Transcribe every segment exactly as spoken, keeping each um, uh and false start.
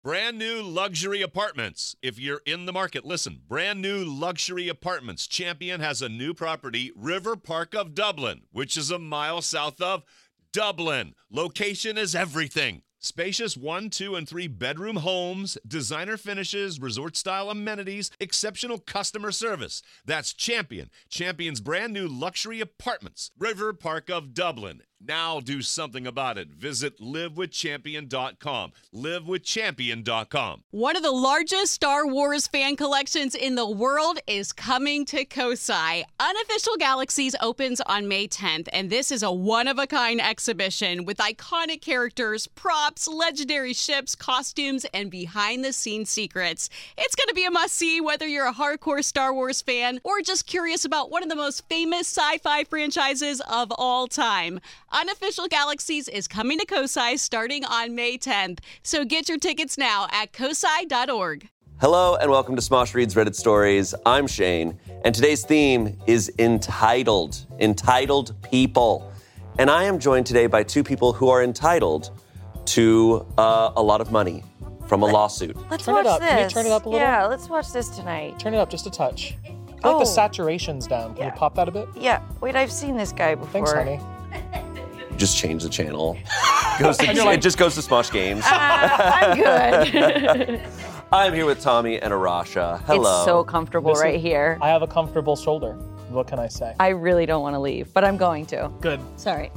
Brand new luxury apartments. If you're in the market, listen. Brand new luxury apartments. Champion has a new property, River Park of Dublin, which is a mile south of Dublin. Location is everything. Spacious one, two, and three bedroom homes, designer finishes, resort-style amenities, exceptional customer service. That's Champion. Champion's brand new luxury apartments. River Park of Dublin. Now do something about it. Visit live with champion dot com. live with champion dot com. One of the largest Star Wars fan collections in the world is coming to Kosai. Unofficial Galaxies opens on May tenth, and this is a one-of-a-kind exhibition with iconic characters, props, legendary ships, costumes, and behind-the-scenes secrets. It's going to be a must-see whether you're a hardcore Star Wars fan or just curious about one of the most famous sci-fi franchises of all time. Unofficial Galaxies is coming to Kosai starting on May tenth, so get your tickets now at kosai dot org. Hello and welcome to Smosh Reads Reddit Stories. I'm Shane, and today's theme is entitled. Entitled people. And I am joined today by two people who are entitled to uh, a lot of money from a lawsuit. Let's turn watch it up. this. Can you turn it up a little? Yeah, let's watch this tonight. Turn it up just a touch. I feel Oh. like the saturation's down. Can Yeah. you pop that a bit? Yeah. Wait, I've seen this guy before. Thanks, honey. Just change the channel. Goes to, And you're like- it just goes to Smosh Games. Uh, I'm good. I'm here with Tommy and Arasha. Hello. It's so comfortable This is- right here. I have a comfortable shoulder. What can I say? I really don't want to leave, but I'm going to. Good. Sorry.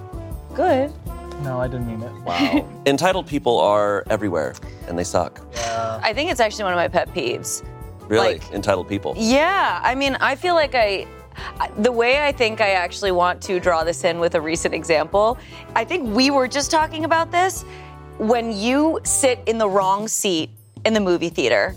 Good. No, I didn't mean it. Wow. Entitled people are everywhere, and they suck. Yeah. I think it's actually one of my pet peeves. Really, Like- entitled people. Yeah, I mean, I feel like I, I- the way I think I actually want to draw this in with a recent example, I think we were just talking about this. When you sit in the wrong seat in the movie theater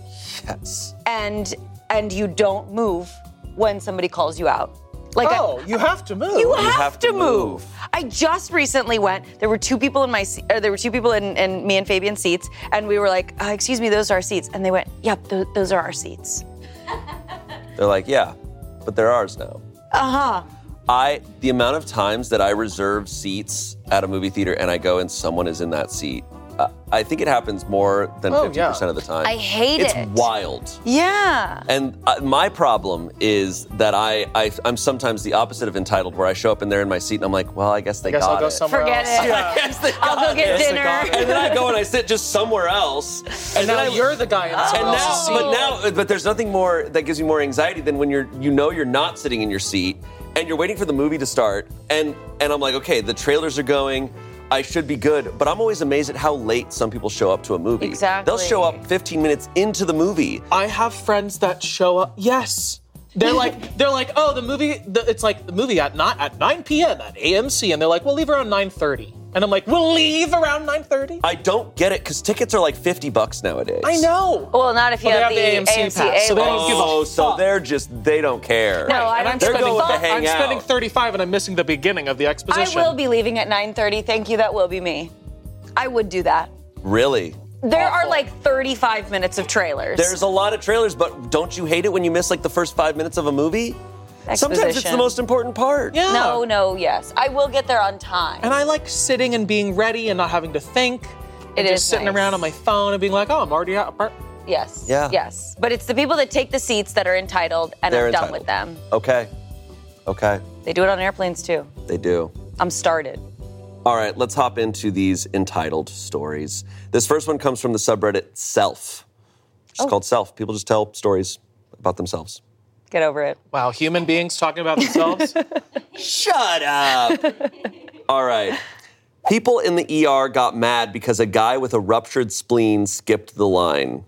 Yes. and and you don't move when somebody calls you out. Like I- Oh, you have to move. You have, have to, to move. move. I just recently went. There were two people in my. se- Or there were two people in, in me and Fabian's seats, and we were like, uh, "Excuse me, those are our seats." And they went, "Yep, th- those are our seats." They're like, yeah, but they're ours now. Uh huh. I the amount of times that I reserve seats at a movie theater and I go and someone is in that seat, uh, I think it happens more than Oh, fifty percent of the time. I hate it's it. It's wild. Yeah. And uh, my problem is that I, I I'm sometimes the opposite of entitled, where I show up and they're in my seat and I'm like, well, I guess they I guess got I'll go it. somewhere Forget else. it. Yeah. Yes, they I'll got go get it. Yes, they dinner. got it. And then I go and I sit just somewhere else. And now then I, you're the guy in and someone now, else's seat. but now, but there's nothing more that gives me more anxiety than when you're, you know, you're not sitting in your seat and you're waiting for the movie to start, and and I'm like, okay, the trailers are going, I should be good, but I'm always amazed at how late some people show up to a movie. Exactly. They'll show up fifteen minutes into the movie. I have friends that show up. Yes. They're like, they're like, oh, the movie. The, it's like the movie at not at nine p.m. at A M C, and they're like, we'll leave around nine thirty, and I'm like, we'll leave around nine thirty. I don't get it because tickets are like fifty bucks nowadays. I know. Well, not if you Well, have, they the have the A M C pass, so they don't give a Oh, so fuck. they're just they don't care. No, I and don't I'm give a They're spending, going to fuck. hang I'm spending out. thirty-five, and I'm missing the beginning of the I exposition. will be leaving at nine thirty. Thank you. That will be me. I would do that. Really? There are Awful. like thirty-five minutes of trailers. There's a lot of trailers, but don't you hate it when you miss like the first five minutes of a movie? Sometimes it's Exposition. the most important part. Yeah. No, no, yes. I will get there on time. And I like sitting and being ready and not having to think. It and is just sitting nice. around on my phone and being like, oh, I'm already out. Yes. Yeah. Yes. But it's the people that take the seats that are entitled, and They're I'm done entitled. with them. Okay. Okay. They do it on airplanes too. They do. I'm started. All right, let's hop into these entitled stories. This first one comes from the subreddit Self. It's Oh. called Self. People just tell stories about themselves. Get over it. Wow, human beings talking about themselves? Shut up. All right. People in the E R got mad because a guy with a ruptured spleen skipped the line.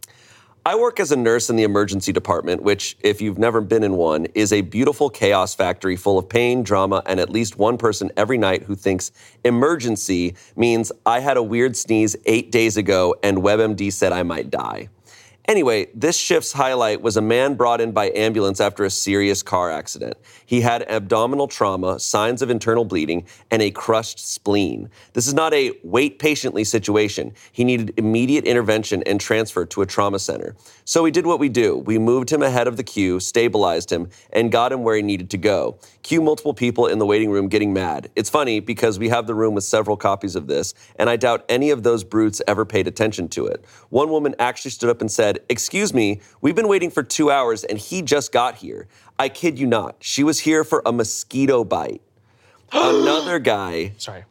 I work as a nurse in the emergency department, which, if you've never been in one, is a beautiful chaos factory full of pain, drama, and at least one person every night who thinks emergency means I had a weird sneeze eight days ago and WebMD said I might die. Anyway, this shift's highlight was a man brought in by ambulance after a serious car accident. He had abdominal trauma, signs of internal bleeding, and a crushed spleen. This is not a wait patiently situation. He needed immediate intervention and transfer to a trauma center. So we did what we do. We moved him ahead of the queue, stabilized him, and got him where he needed to go. Cue multiple people in the waiting room getting mad. It's funny because we have the room with several copies of this, and I doubt any of those brutes ever paid attention to it. One woman actually stood up and said, "Excuse me, we've been waiting for two hours and he just got here." I kid you not. She was here for a mosquito bite. Another guy. Sorry.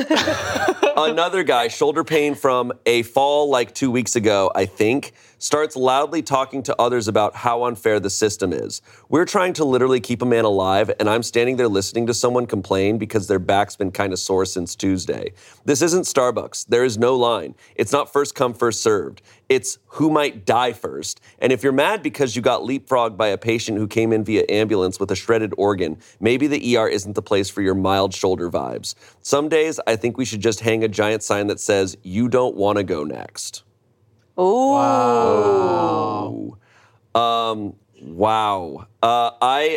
Another guy, shoulder pain from a fall like two weeks ago, I think, starts loudly talking to others about how unfair the system is. We're trying to literally keep a man alive, and I'm standing there listening to someone complain because their back's been kind of sore since Tuesday. This isn't Starbucks. There is no line. It's not first come, first served. It's who might die first. And if you're mad because you got leapfrogged by a patient who came in via ambulance with a shredded organ, maybe the E R isn't the place for your mild shoulder vibes. Some days, I think we should just hang a giant sign that says, "You don't want to go next." Ooh. Wow. Um, wow. Uh, I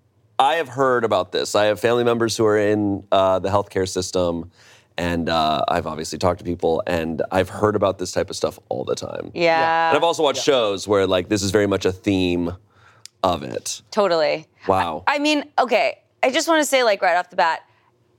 I have heard about this. I have family members who are in uh, the healthcare system, and uh, I've obviously talked to people, and I've heard about this type of stuff all the time. Yeah. And I've also watched shows where, like, this is very much a theme of it. Totally. Wow. I, I mean, okay, I just want to say, like, right off the bat,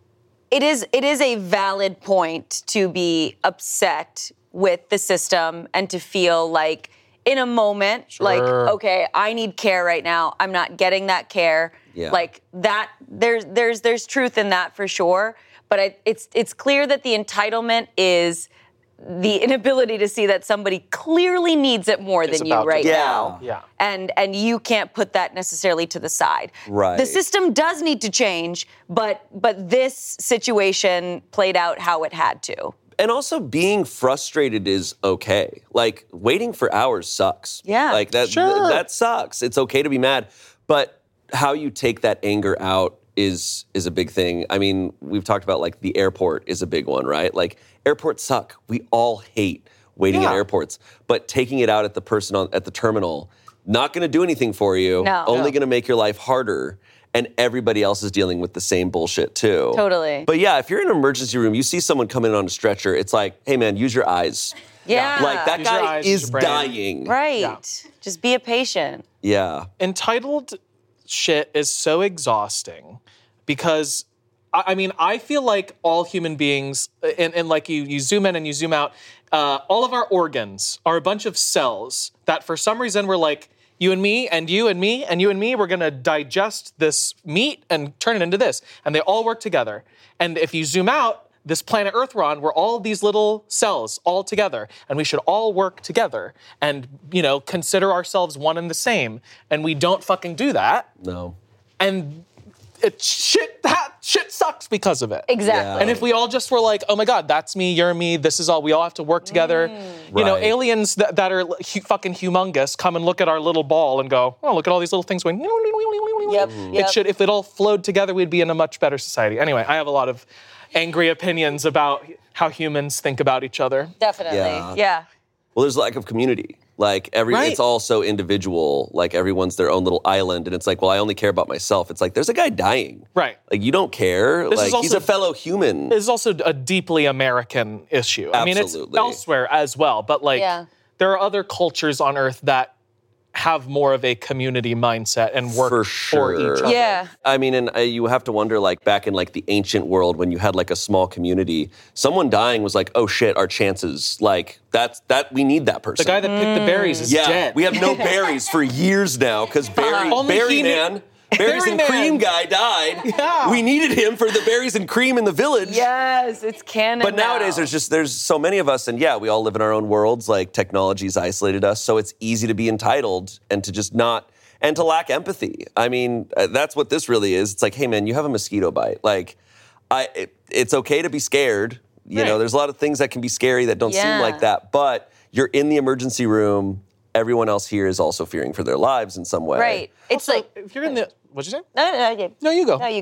it is it is a valid point to be upset with the system and to feel like in a moment, Sure. like, okay, I need care right now. I'm not getting that care. Yeah. Like that, there's there's there's truth in that for sure. But I, it's it's clear that the entitlement is the inability to see that somebody clearly needs it more It's than you about to right die. now. Yeah. And and you can't put that necessarily to the side. Right. The system does need to change, but but this situation played out how it had to. And also being frustrated is okay. Like, waiting for hours sucks. Yeah. Like, that Sure. th- that sucks. It's okay to be mad. But how you take that anger out is is a big thing. I mean, we've talked about, like, the airport is a big one, right? Like, airports suck. We all hate waiting Yeah. at airports. But taking it out at the person on, at the terminal, not going to do anything for you. No. Only No. going to make your life harder. And everybody else is dealing with the same bullshit, too. Totally. But yeah, if you're in an emergency room, you see someone coming in on a stretcher, it's like, hey man, use your eyes. Yeah. Like, that Use your guy eyes, use is your brain. dying. Right. Yeah. Just be a patient. Yeah. Entitled shit is so exhausting because, I I mean, I feel like all human beings, and, and like you, you zoom in and you zoom out, uh, all of our organs are a bunch of cells that for some reason we're like, you and me and you and me and you and me, we're gonna digest this meat and turn it into this. And they all work together. And if you zoom out, this planet Earth we're on, we're all these little cells all together. And we should all work together and, you know, consider ourselves one and the same. And we don't fucking do that. No. And it shit, that shit sucks because of it. Exactly. And if we all just were like, oh my God, that's me, you're me, this is all, we all have to work together. You know, Right. aliens that, that are hu- fucking humongous come and look at our little ball and go, oh, look at all these little things going. Yep, It yep. should, if it all flowed together, we'd be in a much better society. Anyway, I have a lot of angry opinions about how humans think about each other. Definitely. Yeah. Yeah. Well, there's a lack of community. Like, every, Right. it's all so individual. Like, everyone's their own little island. And it's like, well, I only care about myself. It's like, there's a guy dying. Right. Like, you don't care. This like, is he's also- a fellow human. This is also a deeply American issue. I mean, it's Absolutely. elsewhere as well, but like, Yeah. there are other cultures on Earth that have more of a community mindset and work For for, sure. each other. Yeah. I mean, and uh, you have to wonder, like, back in, like, the ancient world when you had, like, a small community, someone dying was like, oh, shit, our chances. Like, that's, that, we need that person. The guy that picked the berries is Yeah, dead. we have no berries for years now because Barry, Only Barry he knew- Man, berries Berry and Man. cream guy died. Yeah. We needed him for the berries and cream in the village. Yes, it's canon. But nowadays, now. there's just there's so many of us, and yeah, we all live in our own worlds. Like, technology's isolated us, so it's easy to be entitled and to just not and to lack empathy. I mean, uh, that's what this really is. It's like, hey, man, you have a mosquito bite. Like, I, it, it's okay to be scared. You know, Right. there's a lot of things that can be scary that don't Yeah. seem like that. But you're in the emergency room. Everyone else here is also fearing for their lives in some way. Right. It's Also, like if you're in the, what'd you say? no, no, no, yeah. No, you go. No, you go.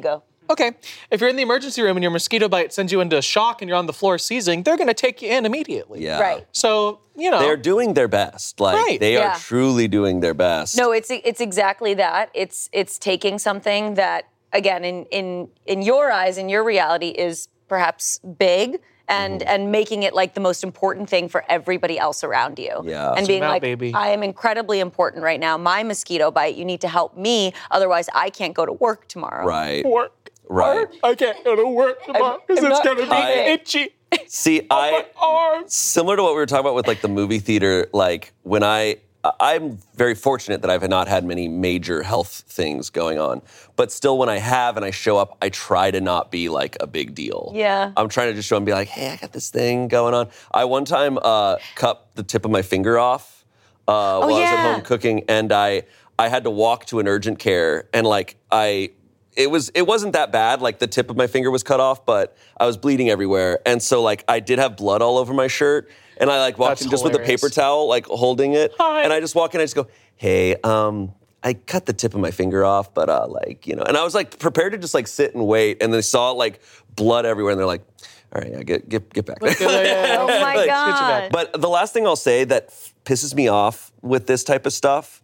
Okay, if you're in the emergency room and your mosquito bite sends you into shock and you're on the floor seizing, they're going to take you in immediately. Yeah. Right. So, you know. They're doing their best. Like, Right. they Yeah. are truly doing their best. No, it's it's exactly that. It's it's taking something that, again, in in in your eyes, in your reality, is perhaps big, and Mm-hmm. and making it like the most important thing for everybody else around you. Yeah. And Zoom being out, like, baby. I am incredibly important right now. My mosquito bite, you need to help me, otherwise I can't go to work tomorrow. Right. Work. Right. Work. I can't go to work tomorrow because I'm it's not going to be kidding. itchy. See, I Arms. similar to what we were talking about with like the movie theater, like when I I'm very fortunate that I've not had many major health things going on. But still when I have and I show up, I try to not be like a big deal. Yeah. I'm trying to just show up and be like, hey, I got this thing going on. I one time uh, cut the tip of my finger off uh, while I was yeah. at home cooking, and I I had to walk to an urgent care, and like I it was it wasn't that bad. Like the tip of my finger was cut off, but I was bleeding everywhere, and so like I did have blood all over my shirt, and I like walked That's in just with a hilarious. paper towel, like holding it, Hi. and I just walk in, I just go, hey, um. I cut the tip of my finger off, but uh, like, you know, and I was like prepared to just like sit and wait, and they saw like blood everywhere, and they're like, all right, yeah, get get get back there. Oh my Like, God. But the last thing I'll say that f- pisses me off with this type of stuff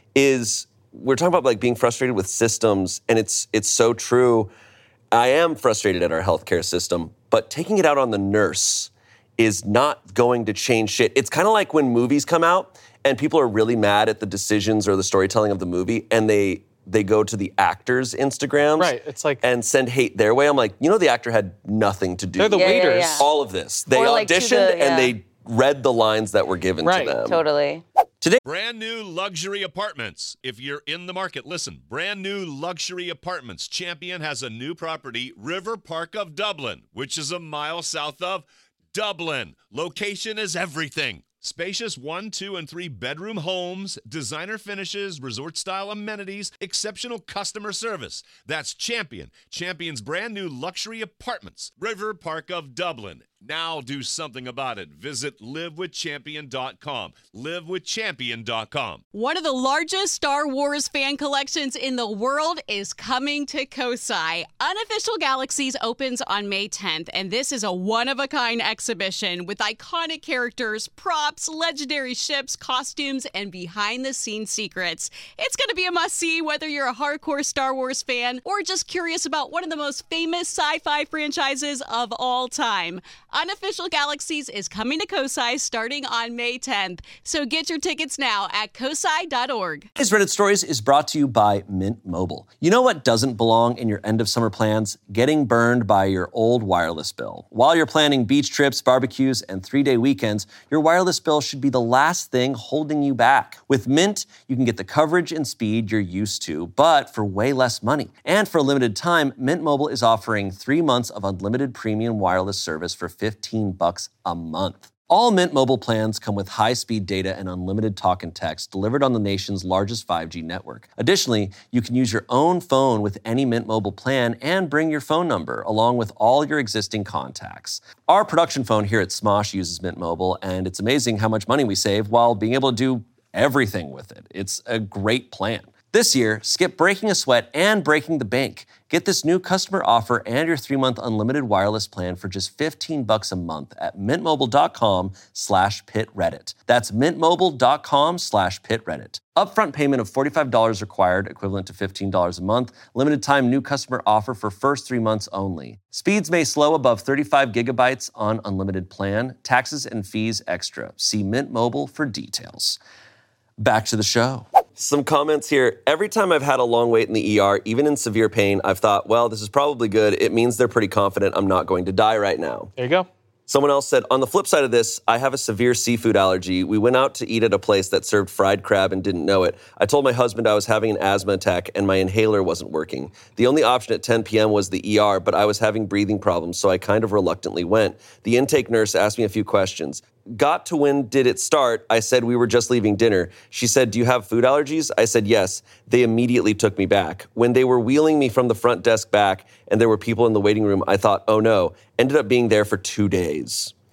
is we're talking about like being frustrated with systems, and it's it's so true. I am frustrated at our healthcare system, but taking it out on the nurse is not going to change shit. It's kind of like when movies come out and people are really mad at the decisions or the storytelling of the movie, and they they go to the actors' Instagrams, Right, it's like- and send hate their way. I'm like, you know, the actor had nothing to do. They're the Yeah, yeah, waiters. yeah. all of this. They Or, like, to auditioned the- yeah. and they read the lines that were given Right, to them. Totally. Brand new luxury apartments. If you're in the market, listen. Brand new luxury apartments. Champion has a new property, River Park of Dublin, which is a mile south of Dublin. Location is everything. Spacious one, two, and three bedroom homes, designer finishes, resort-style amenities, exceptional customer service. That's Champion. Champion's brand new luxury apartments, River Park of Dublin. Now do something about it. Visit live with champion dot com. live with champion dot com. One of the largest Star Wars fan collections in the world is coming to Kosai. Unofficial Galaxies opens on May tenth, and this is a one-of-a-kind exhibition with iconic characters, props, legendary ships, costumes, and behind-the-scenes secrets. It's going to be a must-see whether you're a hardcore Star Wars fan or just curious about one of the most famous sci-fi franchises of all time. Unofficial Galaxies is coming to Kosai starting on May tenth, so get your tickets now at kosai dot org. Today's Reddit Stories is brought to you by Mint Mobile. You know what doesn't belong in your end of summer plans? Getting burned by your old wireless bill. While you're planning beach trips, barbecues, and three-day weekends, your wireless bill should be the last thing holding you back. With Mint, you can get the coverage and speed you're used to, but for way less money. And for a limited time, Mint Mobile is offering three months of unlimited premium wireless service for fifteen bucks a month. All Mint Mobile plans come with high-speed data and unlimited talk and text delivered on the nation's largest five G network. Additionally, you can use your own phone with any Mint Mobile plan and bring your phone number along with all your existing contacts. Our production phone here at Smosh uses Mint Mobile, and it's amazing how much money we save while being able to do everything with it. It's a great plan. This year, skip breaking a sweat and breaking the bank. Get this new customer offer and your three-month unlimited wireless plan for just fifteen bucks a month at mintmobile.com slash pitreddit. That's mintmobile.com slash pitreddit. Upfront payment of forty-five dollars required, equivalent to fifteen dollars a month. Limited time new customer offer for first three months only. Speeds may slow above thirty-five gigabytes on unlimited plan. Taxes and fees extra. See Mint Mobile for details. Back to the show. Some comments here. Every time I've had a long wait in the E R, even in severe pain, I've thought, well, this is probably good. It means they're pretty confident I'm not going to die right now. There you go. Someone else said, on the flip side of this, I have a severe seafood allergy. We went out to eat at a place that served fried crab and didn't know it. I told my husband I was having an asthma attack and my inhaler wasn't working. The only option at ten p.m. was the E R, but I was having breathing problems, so I kind of reluctantly went. The intake nurse asked me a few questions. Got to when did it start? I said we were just leaving dinner. She said, do you have food allergies? I said yes. They immediately took me back. When they were wheeling me from the front desk back and there were people in the waiting room, I thought, oh no. Ended up being there for two days.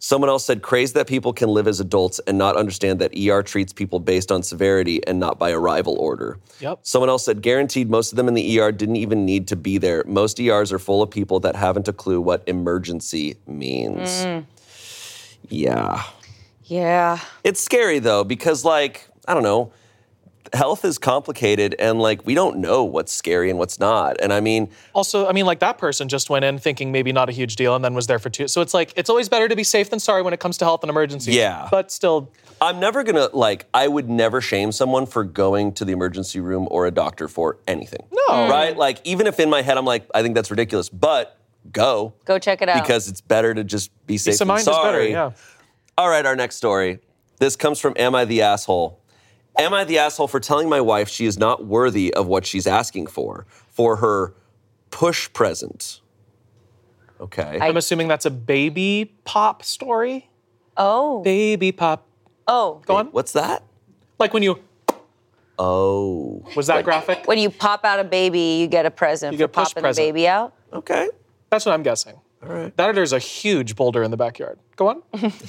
Someone else said, crazy that people can live as adults and not understand that E R treats people based on severity and not by arrival order. Yep. Someone else said, guaranteed most of them in the E R didn't even need to be there. Most E Rs are full of people that haven't a clue what emergency means. Mm. Yeah. Yeah. It's scary, though, because, like, I don't know, health is complicated, and, like, we don't know what's scary and what's not. And, I mean... Also, I mean, like, that person just went in thinking maybe not a huge deal and then was there for two. So it's like, it's always better to be safe than sorry when it comes to health and emergencies. Yeah. But still... I'm never gonna, like, I would never shame someone for going to the emergency room or a doctor for anything. No. Right? Like, even if in my head I'm like, I think that's ridiculous, but go. Go check it out. Because it's better to just be safe Peace of than mind sorry. is better, yeah. All right, our next story. This comes from Am I the Asshole? Am I the asshole for telling my wife she is not worthy of what she's asking for, for her push present? Okay. I'm assuming that's a baby pop story? Oh. Baby pop. Oh. Go on. What's that? Like when you... Oh. Was that graphic? When you pop out a baby, you get a present You for get push popping present. the baby out. Okay. That's what I'm guessing. All right. That or there's a huge boulder in the backyard. Go on.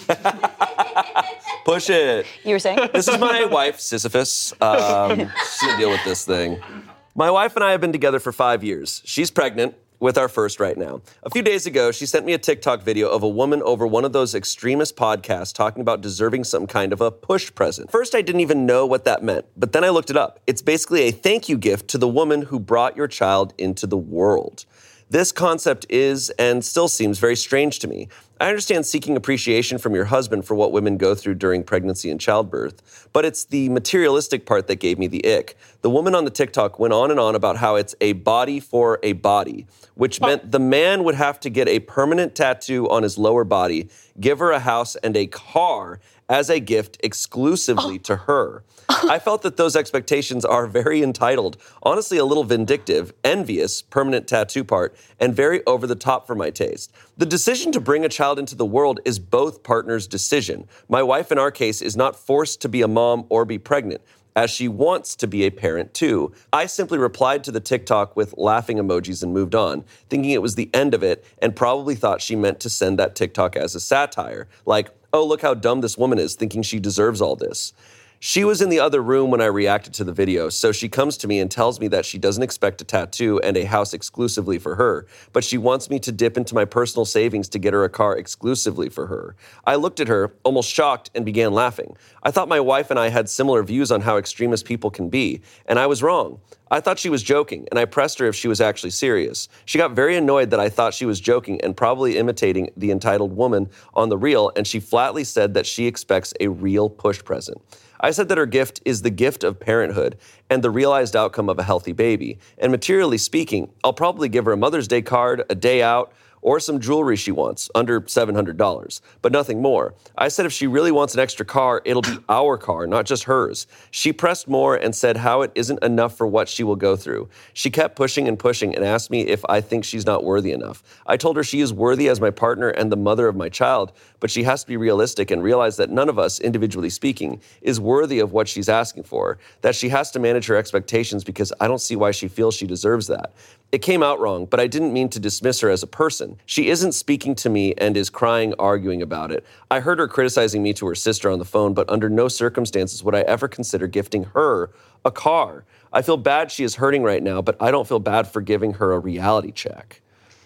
Push it. You were saying? This is my wife, Sisyphus. Um, she's gonna deal with this thing. My wife and I have been together for five years. She's pregnant with our first right now. A few days ago, she sent me a TikTok video of a woman over one of those extremist podcasts talking about deserving some kind of a push present. First, I didn't even know what that meant, but then I looked it up. It's basically a thank you gift to the woman who brought your child into the world. This concept is and still seems very strange to me. I understand seeking appreciation from your husband for what women go through during pregnancy and childbirth, but it's the materialistic part that gave me the ick. The woman on the TikTok went on and on about how it's a body for a body, which meant the man would have to get a permanent tattoo on his lower body, give her a house and a car as a gift exclusively to her. I felt that those expectations are very entitled, honestly a little vindictive, envious, permanent tattoo part, and very over the top for my taste. The decision to bring a child into the world is both partners' decision. My wife, in our case, is not forced to be a mom or be pregnant, as she wants to be a parent too. I simply replied to the TikTok with laughing emojis and moved on, thinking it was the end of it, and probably thought she meant to send that TikTok as a satire, like, oh, look how dumb this woman is, thinking she deserves all this. She was in the other room when I reacted to the video, so she comes to me and tells me that she doesn't expect a tattoo and a house exclusively for her, but she wants me to dip into my personal savings to get her a car exclusively for her. I looked at her, almost shocked, and began laughing. I thought my wife and I had similar views on how extremist people can be, and I was wrong. I thought she was joking, and I pressed her if she was actually serious. She got very annoyed that I thought she was joking and probably imitating the entitled woman on the reel, and she flatly said that she expects a real push present. I said that her gift is the gift of parenthood and the realized outcome of a healthy baby. And materially speaking, I'll probably give her a Mother's Day card, a day out, or some jewelry she wants, under seven hundred dollars, but nothing more. I said if she really wants an extra car, it'll be our car, not just hers. She pressed more and said how it isn't enough for what she will go through. She kept pushing and pushing and asked me if I think she's not worthy enough. I told her she is worthy as my partner and the mother of my child, but she has to be realistic and realize that none of us, individually speaking, is worthy of what she's asking for, that she has to manage her expectations because I don't see why she feels she deserves that. It came out wrong, but I didn't mean to dismiss her as a person. She isn't speaking to me and is crying, arguing about it. I heard her criticizing me to her sister on the phone, but under no circumstances would I ever consider gifting her a car. I feel bad she is hurting right now, but I don't feel bad for giving her a reality check.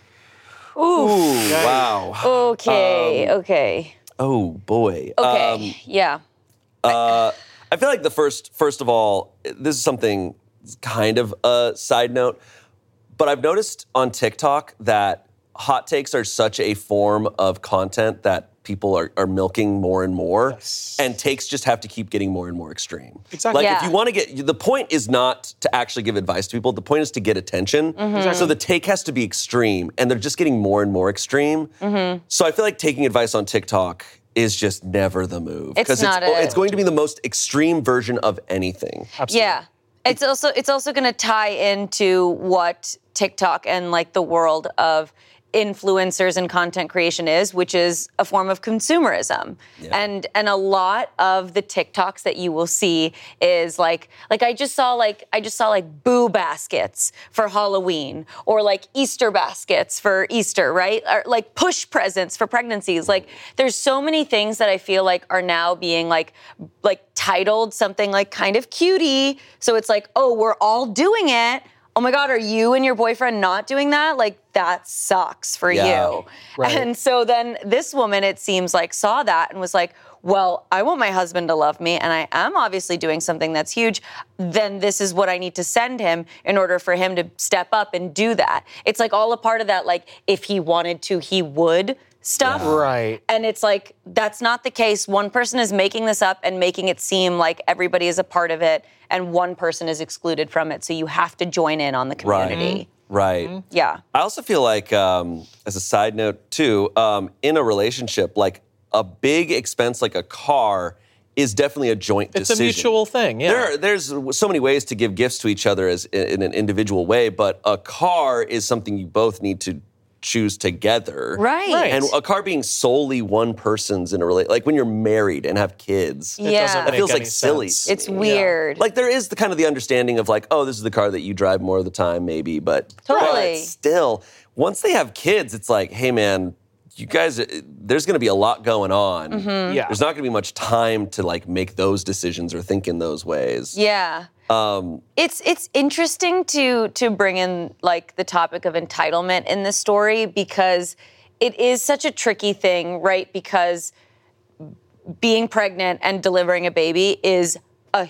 Ooh. Ooh, wow. Okay, Um, okay. Oh, boy. Okay, Um, yeah. Uh, I feel like the first, first of all, this is something kind of a side note, but I've noticed on TikTok that hot takes are such a form of content that people are, are milking more and more, Yes. and takes just have to keep getting more and more extreme. Exactly. Like Yeah. if you want to get, the point is not to actually give advice to people, the point is to get attention. Mm-hmm. So the take has to be extreme, and they're just getting more and more extreme. Mm-hmm. So I feel like taking advice on TikTok is just never the move. It's 'Cause not it's, a- it's going to be the most extreme version of anything. Absolutely. Yeah. It's also it's also going to tie into what TikTok and like the world of influencers and content creation is, which is a form of consumerism. Yeah. And and a lot of the TikToks that you will see is like like I just saw like I just saw like boo baskets for Halloween, or like Easter baskets for Easter, right? Or like push presents for pregnancies. Like there's so many things that I feel like are now being like like titled something like kind of cutie. So it's like, oh, we're all doing it. Oh my God, are you and your boyfriend not doing that? Like, that sucks for Yeah. you. Right. And so then this woman, it seems like, saw that and was like, well, I want my husband to love me, and I am obviously doing something that's huge. Then this is what I need to send him in order for him to step up and do that. It's like all a part of that, like, if he wanted to, he would stuff. Right. And it's like, that's not the case. One person is making this up and making it seem like everybody is a part of it, and one person is excluded from it. So you have to join in on the community. Right. Mm-hmm. Yeah. I also feel like, um, as a side note too, um, in a relationship, like a big expense like a car is definitely a joint It's decision. a mutual thing, yeah. There, there's so many ways to give gifts to each other as in an individual way, but a car is something you both need to choose together. Right. Right. And a car being solely one person's in a relationship, like when you're married and have kids, Yeah. doesn't that make feels any like silly. sense. to It's me. weird. Like there is the kind of the understanding of like, oh, this is the car that you drive more of the time, maybe, but Totally. but still, once they have kids, it's like, hey, man, you guys, there's going to be a lot going on. Mm-hmm. Yeah. There's not going to be much time to like make those decisions or think in those ways. Yeah. Um, It's it's interesting to to bring in like the topic of entitlement in this story, because it is such a tricky thing, right? Because being pregnant and delivering a baby is a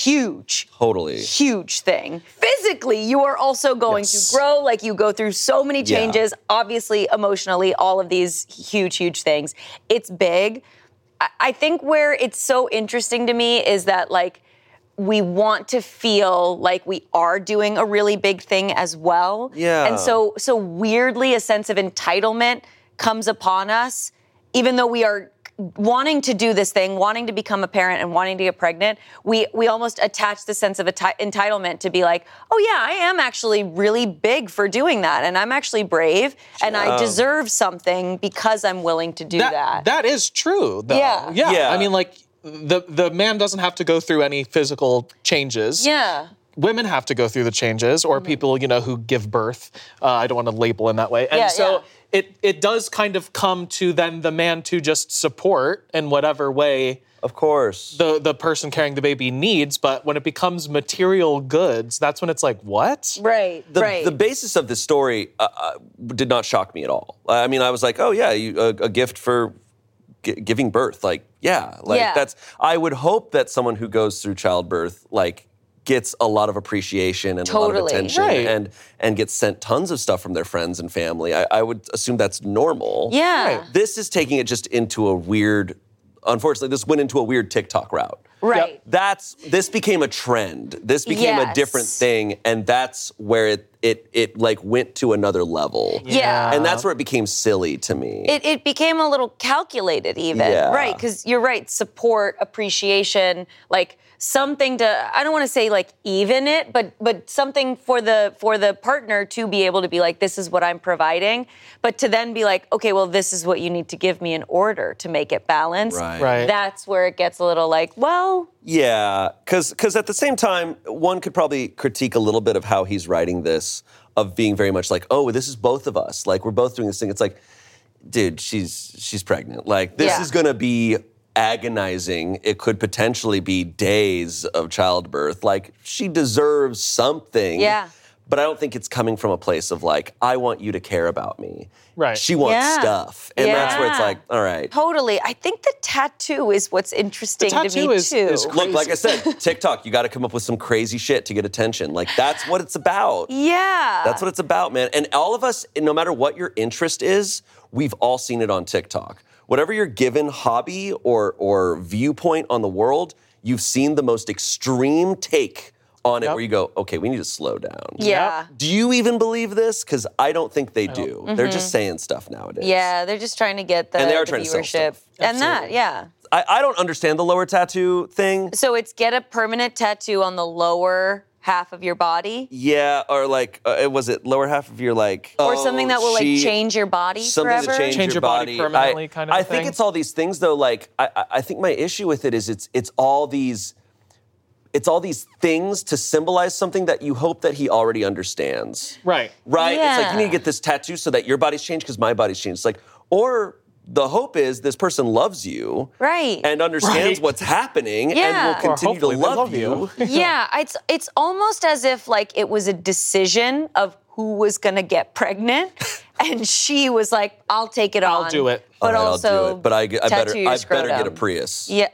huge, totally. huge thing. Physically, you are also going Yes. to grow. Like you go through so many Yeah. changes, obviously, emotionally, all of these huge, huge things. It's big. I, I think where it's so interesting to me is that like we want to feel like we are doing a really big thing as well. Yeah. And so so weirdly a sense of entitlement comes upon us, even though we are wanting to do this thing, wanting to become a parent and wanting to get pregnant, we we almost attach the sense of enti- entitlement to be like, oh yeah, I am actually really big for doing that, and I'm actually brave, and I deserve something because I'm willing to do that. That is true, though. Yeah. Yeah. Yeah. I mean, like, the, the man doesn't have to go through any physical changes. Yeah. Women have to go through the changes, or people, you know, who give birth. Uh, I don't want to label in that way. And Yeah, so yeah. it it does kind of come to then the man to just support in whatever way Of course. the the person carrying the baby needs. But when it becomes material goods, that's when it's like, what? Right. The, right. the basis of this story uh, uh, did not shock me at all. I mean, I was like, oh yeah, you, a, a gift for g- giving birth. Like, yeah, like Yeah. that's. I would hope that someone who goes through childbirth, like, gets a lot of appreciation and a lot of Totally. attention, Right. and and gets sent tons of stuff from their friends and family. I, I would assume that's normal. yeah. Right. This is taking it just into a weird. Unfortunately, this went into a weird TikTok route. Right. That's this became a trend. This became a Yes. different thing, and that's where it it it like went to another level. Yeah. And that's where it became silly to me. It, it became a little calculated even, Yeah. right? Because you're right, support, appreciation, like something to, I don't want to say like even it, but but something for the for the partner to be able to be like, this is what I'm providing, but to then be like, okay, well, this is what you need to give me in order to make it balanced. Right. Right. That's where it gets a little like, well, Yeah, because because at the same time, one could probably critique a little bit of how he's writing this, of being very much like, oh, this is both of us. Like, we're both doing this thing. It's like, dude, she's she's pregnant. Like, this Yeah. is gonna be agonizing. It could potentially be days of childbirth. Like, she deserves something. Yeah. But I don't think it's coming from a place of like, I want you to care about me. Right. She wants Yeah. stuff. And that's where it's Yeah. like, all right. totally. I think the tattoo is what's interesting The to tattoo me is- too. is Look, like I said, TikTok, you got to come up with some crazy shit to get attention. Like, that's what it's about. yeah. That's what it's about, man. And all of us, no matter what your interest is, we've all seen it on TikTok. Whatever your given hobby or or viewpoint on the world, you've seen the most extreme take on it Yep. where you go, okay, we need to slow down. Yeah. Do you even believe this? Because I don't think they do. They're just saying stuff nowadays. Yeah, they're just trying to get the, And they are the trying to sell viewership. stuff. And that, yeah. I, I don't understand the lower tattoo thing. So it's get a permanent tattoo on the lower half of your body. Yeah, or like, uh, was it lower half of your like... Or oh, something that will like she- change your body Something forever. to change, Change your body permanently I, kind of I a think thing? it's all these things though, like, I, I- I think my issue with it is it's it's all these... It's all these things to symbolize something that you hope that he already understands. Right. Right? It's like, Yeah. you need to get this tattoo so that your body's changed because my body's changed. It's like, or the hope is this person loves you. Right. And understands Right. what's happening Yeah. and will Or continue to hopefully they love, love you. you. Yeah, it's it's almost as if like it was a decision of who was gonna get pregnant, and she was like, "I'll take it I'll on." do it. But All right, also, I'll do it. But I, I better, tattoo your I better get a scrotum. Prius. Yeah.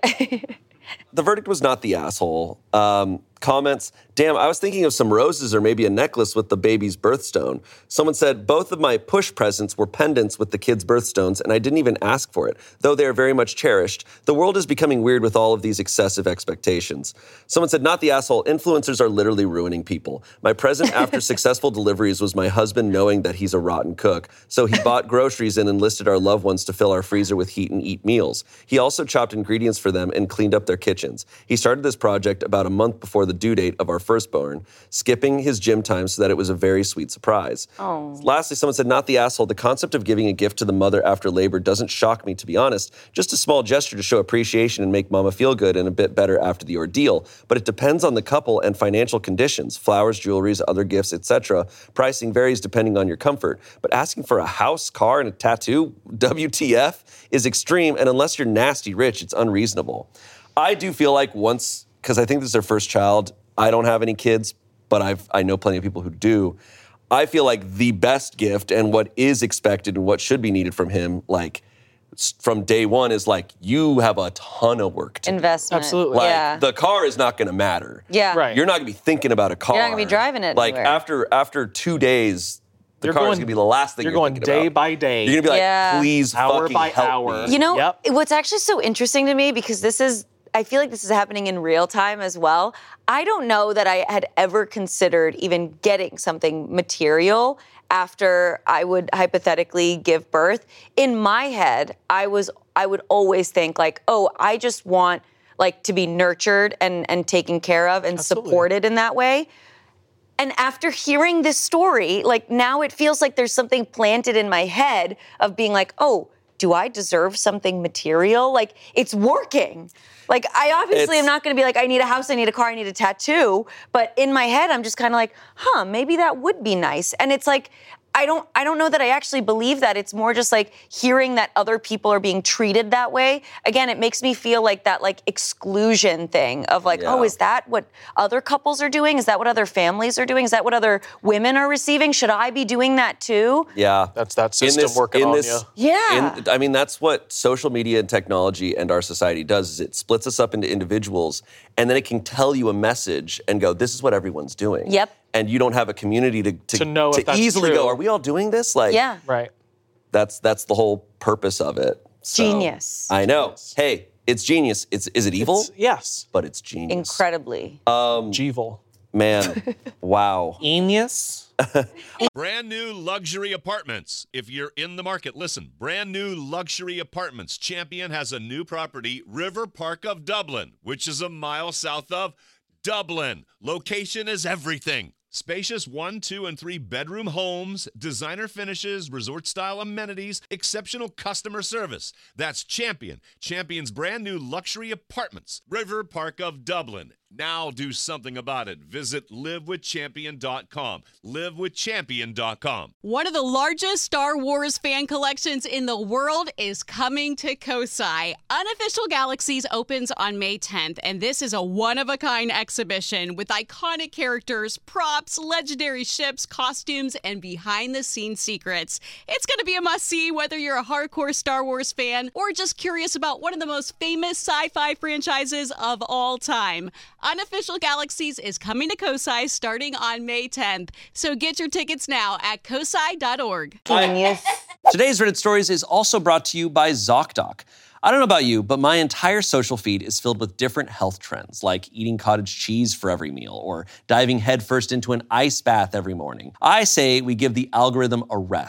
The verdict was not the asshole. Um, comments, damn, I was thinking of some roses or maybe a necklace with the baby's birthstone. Someone said, both of my push presents were pendants with the kids' birthstones, and I didn't even ask for it, though they are very much cherished. The world is becoming weird with all of these excessive expectations. Someone said, not the asshole, influencers are literally ruining people. My present after successful deliveries was my husband knowing that he's a rotten cook, so he bought groceries and enlisted our loved ones to fill our freezer with heat and eat meals. He also chopped ingredients for them and cleaned up their kitchens. He started this project about a month before the due date of our firstborn, skipping his gym time so that it was a very sweet surprise. Oh. Lastly, someone said, not the asshole, the concept of giving a gift to the mother after labor doesn't shock me, to be honest. Just a small gesture to show appreciation and make mama feel good and a bit better after the ordeal. But it depends on the couple and financial conditions. Flowers, jewelries, other gifts, et cetera. Pricing varies depending on your comfort. But asking for a house, car, and a tattoo, W T F, is extreme, and unless you're nasty rich, it's unreasonable. I do feel like once, because I think this is their first child, I don't have any kids, but I've, I know plenty of people who do. I feel like the best gift and what is expected and what should be needed from him, like s- from day one, is like you have a ton of work to do. Investment. Absolutely. Like Yeah. the car is not going to matter. yeah. Right. You're not going to be thinking about a car. You're not gonna be driving it Like anywhere. after after two days, the You're car is going- going to be the last thing You're you're, going thinking day about. by day. You're going to be like, Yeah. please Hour fucking by help hour. me. You know, Yep. what's actually so interesting to me, because this is, I feel like this is happening in real time as well. I don't know that I had ever considered even getting something material after I would hypothetically give birth. In my head, I was, I would always think like, oh, I just want like to be nurtured and, and taken care of and Absolutely. supported in that way. And after hearing this story, like now it feels like there's something planted in my head of being like, oh, do I deserve something material? Like it's working. Like I obviously It's- am not gonna be like, I need a house, I need a car, I need a tattoo. But in my head, I'm just kind of like, huh, maybe that would be nice. And it's like, I don't I don't know that I actually believe that. It's more just like hearing that other people are being treated that way. Again, it makes me feel like that like exclusion thing of like, Yeah. oh, is that what other couples are doing? Is that what other families are doing? Is that what other women are receiving? Should I be doing that too? Yeah. That's that system working on you. Yeah. in- I mean, that's what social media and technology and our society does, is it splits us up into individuals, and then it can tell you a message and go, this is what everyone's doing. Yep. And you don't have a community to, to, To know if that's easily true. go, are we all doing this? Like, Yeah. Right. that's that's the whole purpose of it. So, Genius. I know. Hey, it's genius. It's Is it evil? It's- yes. But it's genius. Incredibly. Jeevil. Man, wow. Genius. Brand new luxury apartments. If you're in the market, listen. Brand new luxury apartments. Champion has a new property, River Park of Dublin, which is a mile south of Dublin. Location is everything. Spacious one, two, and three bedroom homes, designer finishes, resort style amenities, exceptional customer service. That's Champion. Champion's brand new luxury apartments, River Park of Dublin. Now do something about it. Visit live with champion dot com. live with champion dot com. One of the largest Star Wars fan collections in the world is coming to Kosai. Unofficial Galaxies opens on May tenth, and this is a one-of-a-kind exhibition with iconic characters, props, legendary ships, costumes, and behind-the-scenes secrets. It's going to be a must-see whether you're a hardcore Star Wars fan or just curious about one of the most famous sci-fi franchises of all time. Unofficial Galaxies is coming to Kosai starting on May tenth, so get your tickets now at kosai dot org. Genius. Today's Reddit Stories is also brought to you by ZocDoc. I don't know about you, but my entire social feed is filled with different health trends, like eating cottage cheese for every meal or diving headfirst into an ice bath every morning. I say we give the algorithm a rest.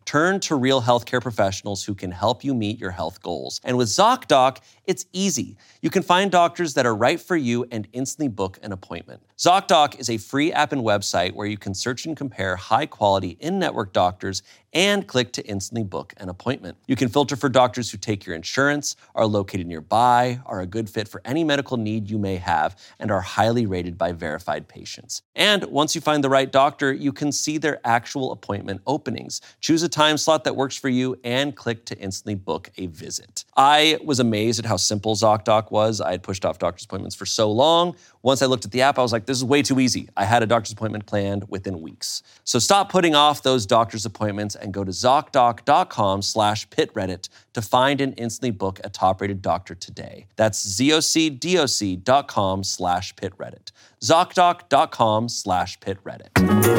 Turn to real healthcare professionals who can help you meet your health goals. And with ZocDoc, it's easy. You can find doctors that are right for you and instantly book an appointment. ZocDoc is a free app and website where you can search and compare high-quality in-network doctors and click to instantly book an appointment. You can filter for doctors who take your insurance, are located nearby, are a good fit for any medical need you may have, and are highly rated by verified patients. And once you find the right doctor, you can see their actual appointment openings. Choose a time slot that works for you and click to instantly book a visit. I was amazed at how simple ZocDoc was. I had pushed off doctor's appointments for so long. Once I looked at the app, I was like, this is way too easy. I had a doctor's appointment planned within weeks. So stop putting off those doctor's appointments and go to ZocDoc.com slash pitreddit to find and instantly book a top-rated doctor today. That's ZocDoc.com slash pitreddit. ZocDoc.com slash pitreddit.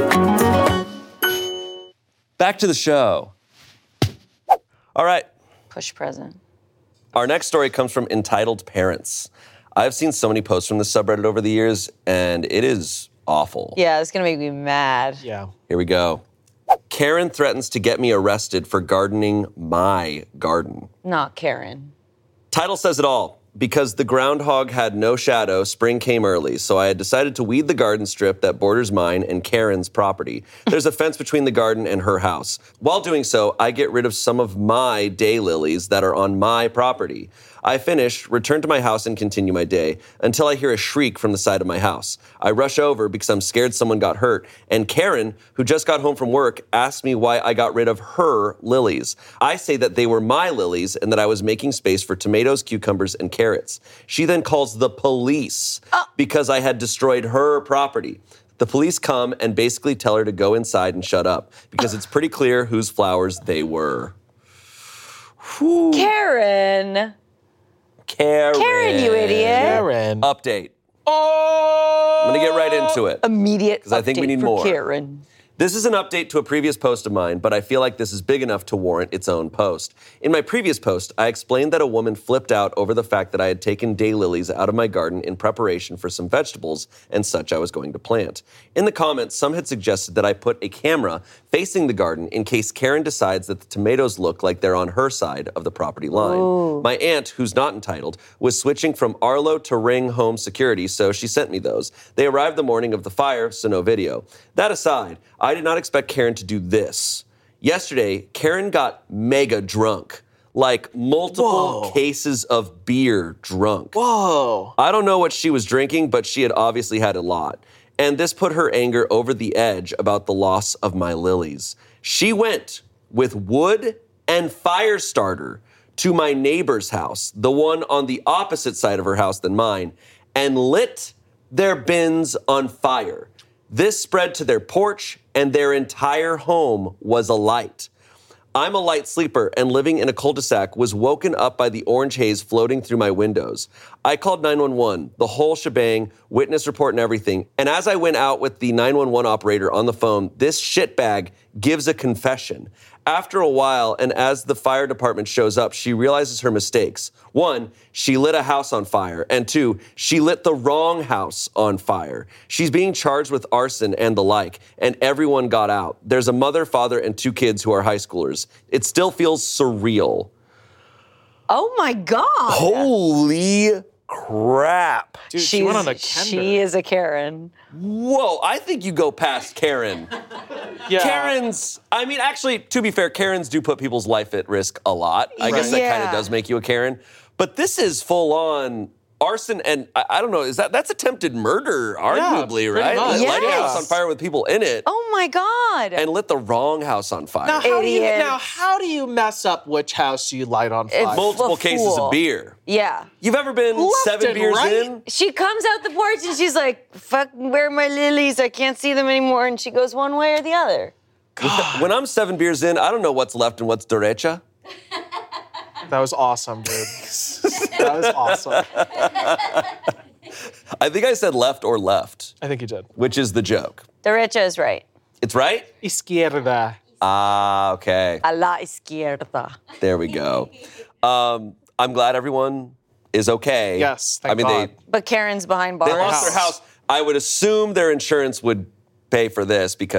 Back to the show. All right. Push present. Our next story comes from Entitled Parents. I've seen so many posts from this subreddit over the years, and it is awful. Yeah, it's gonna make me mad. Yeah. Here we go. Karen threatens to get me arrested for gardening my garden. Not Karen. Title says it all. Because the groundhog had no shadow, spring came early, so I had decided to weed the garden strip that borders mine and Karen's property. There's a fence between the garden and her house. While doing so, I get rid of some of my daylilies that are on my property. I finish, return to my house, and continue my day until I hear a shriek from the side of my house. I rush over because I'm scared someone got hurt, and Karen, who just got home from work, asked me why I got rid of her lilies. I say that they were my lilies and that I was making space for tomatoes, cucumbers, and carrots. She then calls the police because I had destroyed her property. The police come and basically tell her to go inside and shut up because it's pretty clear whose flowers they were. Whew. Karen. Karen. Karen, you idiot. Karen. Update. Oh! I'm going to get right into it. Immediate Because I think we update need for more. Karen. This is an update to a previous post of mine, but I feel like this is big enough to warrant its own post. In my previous post, I explained that a woman flipped out over the fact that I had taken daylilies out of my garden in preparation for some vegetables and such I was going to plant. In the comments, some had suggested that I put a camera facing the garden in case Karen decides that the tomatoes look like they're on her side of the property line. Ooh. My aunt, who's not entitled, was switching from Arlo to Ring Home Security, so she sent me those. They arrived the morning of the fire, so no video. That aside, I did not expect Karen to do this. Yesterday, Karen got mega drunk. Like multiple Whoa. cases of beer drunk. Whoa. I don't know what she was drinking, but she had obviously had a lot. And this put her anger over the edge about the loss of my lilies. She went with wood and fire starter to my neighbor's house, the one on the opposite side of her house than mine, and lit their bins on fire. This spread to their porch, and their entire home was alight. I'm a light sleeper, and living in a cul-de-sac was woken up by the orange haze floating through my windows. I called nine one one, the whole shebang, witness report and everything, and as I went out with the nine one one operator on the phone, this shitbag gives a confession. After a while, and as the fire department shows up, she realizes her mistakes. One, she lit a house on fire. And two, she lit the wrong house on fire. She's being charged with arson and the like, and everyone got out. There's a mother, father, and two kids who are high schoolers. It still feels surreal. Oh my God. Holy crap. Dude, she She's- went on a Kender. She is a Karen. Whoa, I think you go past Karen. Yeah. Karen's, I mean, actually, to be fair, Karens do put people's life at risk a lot. I guess that kind Yeah. of does make you a Karen. But this is full on arson and, I, I don't know, is that, that's attempted murder, arguably, pretty right? much. Lighting a Yes. house on fire with people in it Oh my God. and lit the wrong house on fire. Now how, do you, Idiots. now, how do you mess up which house you light on fire? It's- Multiple a cases fool. of beer. yeah. You've ever been Left seven and beers right? in? She comes out the porch and she's like, fuck, where are my lilies? I can't see them anymore. And she goes one way or the other. When I'm seven beers in, I don't know what's left and what's derecha. That was awesome, dude. That was awesome. I think I said left or left, I think you did. which is the joke. Derecha is right. It's right? Izquierda. Ah, okay. A la izquierda. There we go. Um, I'm glad everyone is okay. Yes, I thank mean, God. But Karen's behind bars. they they lost their house. I would assume their insurance would pay for this because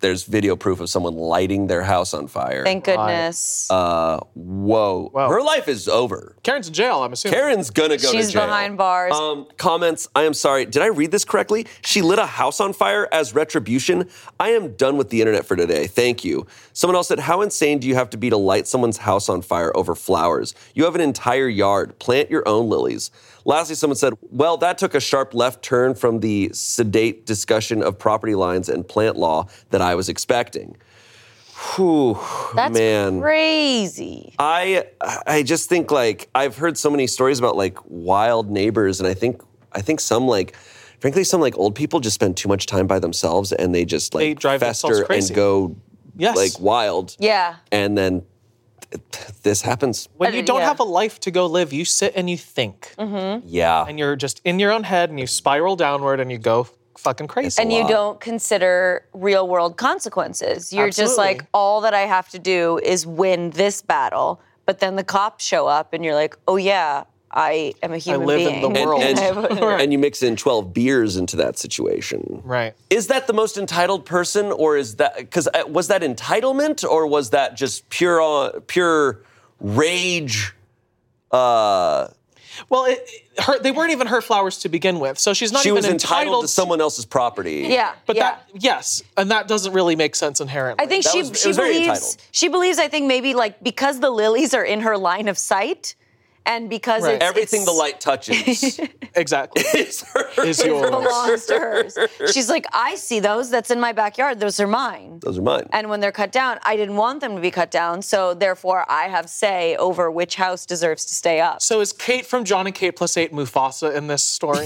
there's video proof of someone lighting their house on fire. Thank goodness. Uh, whoa. Whoa. Her life is over. Karen's in jail, I'm assuming. Karen's gonna go She's to jail. behind bars. Um, comments, I am sorry. Did I read this correctly? She lit a house on fire as retribution? I am done with the internet for today. Thank you. Someone else said, how insane do you have to be to light someone's house on fire over flowers? You have an entire yard. Plant your own lilies. Lastly, someone said, well, that took a sharp left turn from the sedate discussion of property lines and plant law that I was expecting. Whew, That's man. crazy. I I just think like I've heard so many stories about like wild neighbors, and I think I think some like frankly some like old people just spend too much time by themselves and they just like They drive themselves fester crazy. and go Yes. like wild. Yeah. And then th- this happens. When you don't Yeah. have a life to go live, you sit and you think. Yeah. And you're just in your own head and you spiral downward and you go fucking crazy. And you lot. don't consider real world consequences. You're just Absolutely. like, all that I have to do is win this battle. But then the cops show up and you're like, oh yeah, I am a human live in being. the And, world. and, and you mix in twelve beers into that situation. Right. Is that the most entitled person, or is that because was that entitlement, or was that just pure uh, pure rage? Uh, Well, it, it- her, they weren't even her flowers to begin with, so she's not she even was entitled to someone else's property. Yeah. But yeah. that, yes, and that doesn't really make sense inherently. I think That she was- it she was very believes entitled. she believes I think maybe like because the lilies are in her line of sight and because Right. it's, Everything it's, the light touches exactly is hers. is yours. belongs to hers. She's like, I see those. That's in my backyard. Those are mine. Those are mine. And when they're cut down, I didn't want them to be cut down, so therefore I have say over which house deserves to stay up. So is Kate from John and Kate Plus Eight Mufasa in this story?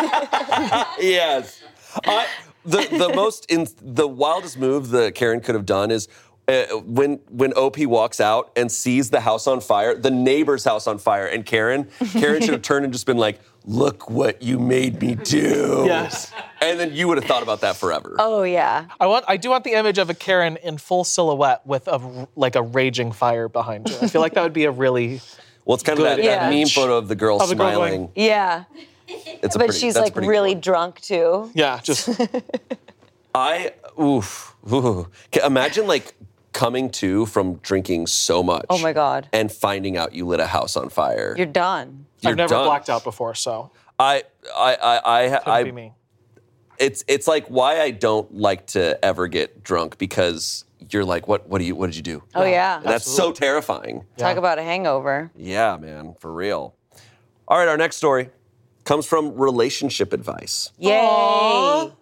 Yes. I, the the most in the wildest move that Karen could have done is uh, when when O P walks out and sees the house on fire, the neighbor's house on fire, and Karen Karen should have turned and just been like, "Look what you made me do." Yes. And then you would have thought about that forever. Oh yeah. I want. I do want the image of a Karen in full silhouette with a like a raging fire behind her. I feel like that would be a really. Well, it's kind of Good that, that image. meme photo of the girl Of the girl smiling. going- Yeah. it's a But pretty, she's that's like pretty really cool. drunk too. Yeah, just I oof. ooh. Ca- Imagine like coming to from drinking so much. Oh my God. And finding out you lit a house on fire. You're done. You're I've never done. blacked out before, so I I I I, couldn't I be me. it's it's like why I don't like to ever get drunk, because you're like, what what do you what did you do? Oh yeah. And that's so terrifying. Talk about a hangover. Yeah, man, for real. All right, our next story comes from relationship advice. Yay.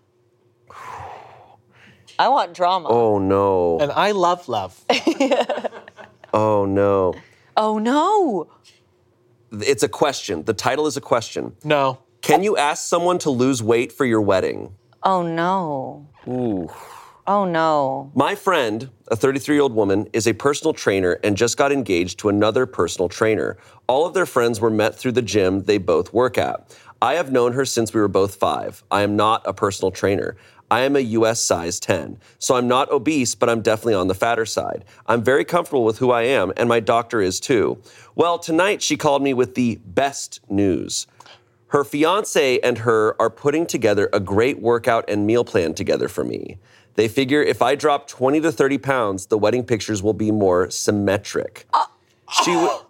I want drama. Oh no. And I love love. Oh no. Oh no. It's a question. The title is a question. No. Can you ask someone to lose weight for your wedding? Oh no. Ooh. Oh no. My friend, a thirty-three-year-old woman, is a personal trainer and just got engaged to another personal trainer. All of their friends were met through the gym they both work at. I have known her since we were both five. I am not a personal trainer. I am a U S size ten, so I'm not obese, but I'm definitely on the fatter side. I'm very comfortable with who I am, and my doctor is too. Well, tonight she called me with the best news. Her fiance and her are putting together a great workout and meal plan together for me. They figure if I drop twenty to thirty pounds, the wedding pictures will be more symmetric. She w-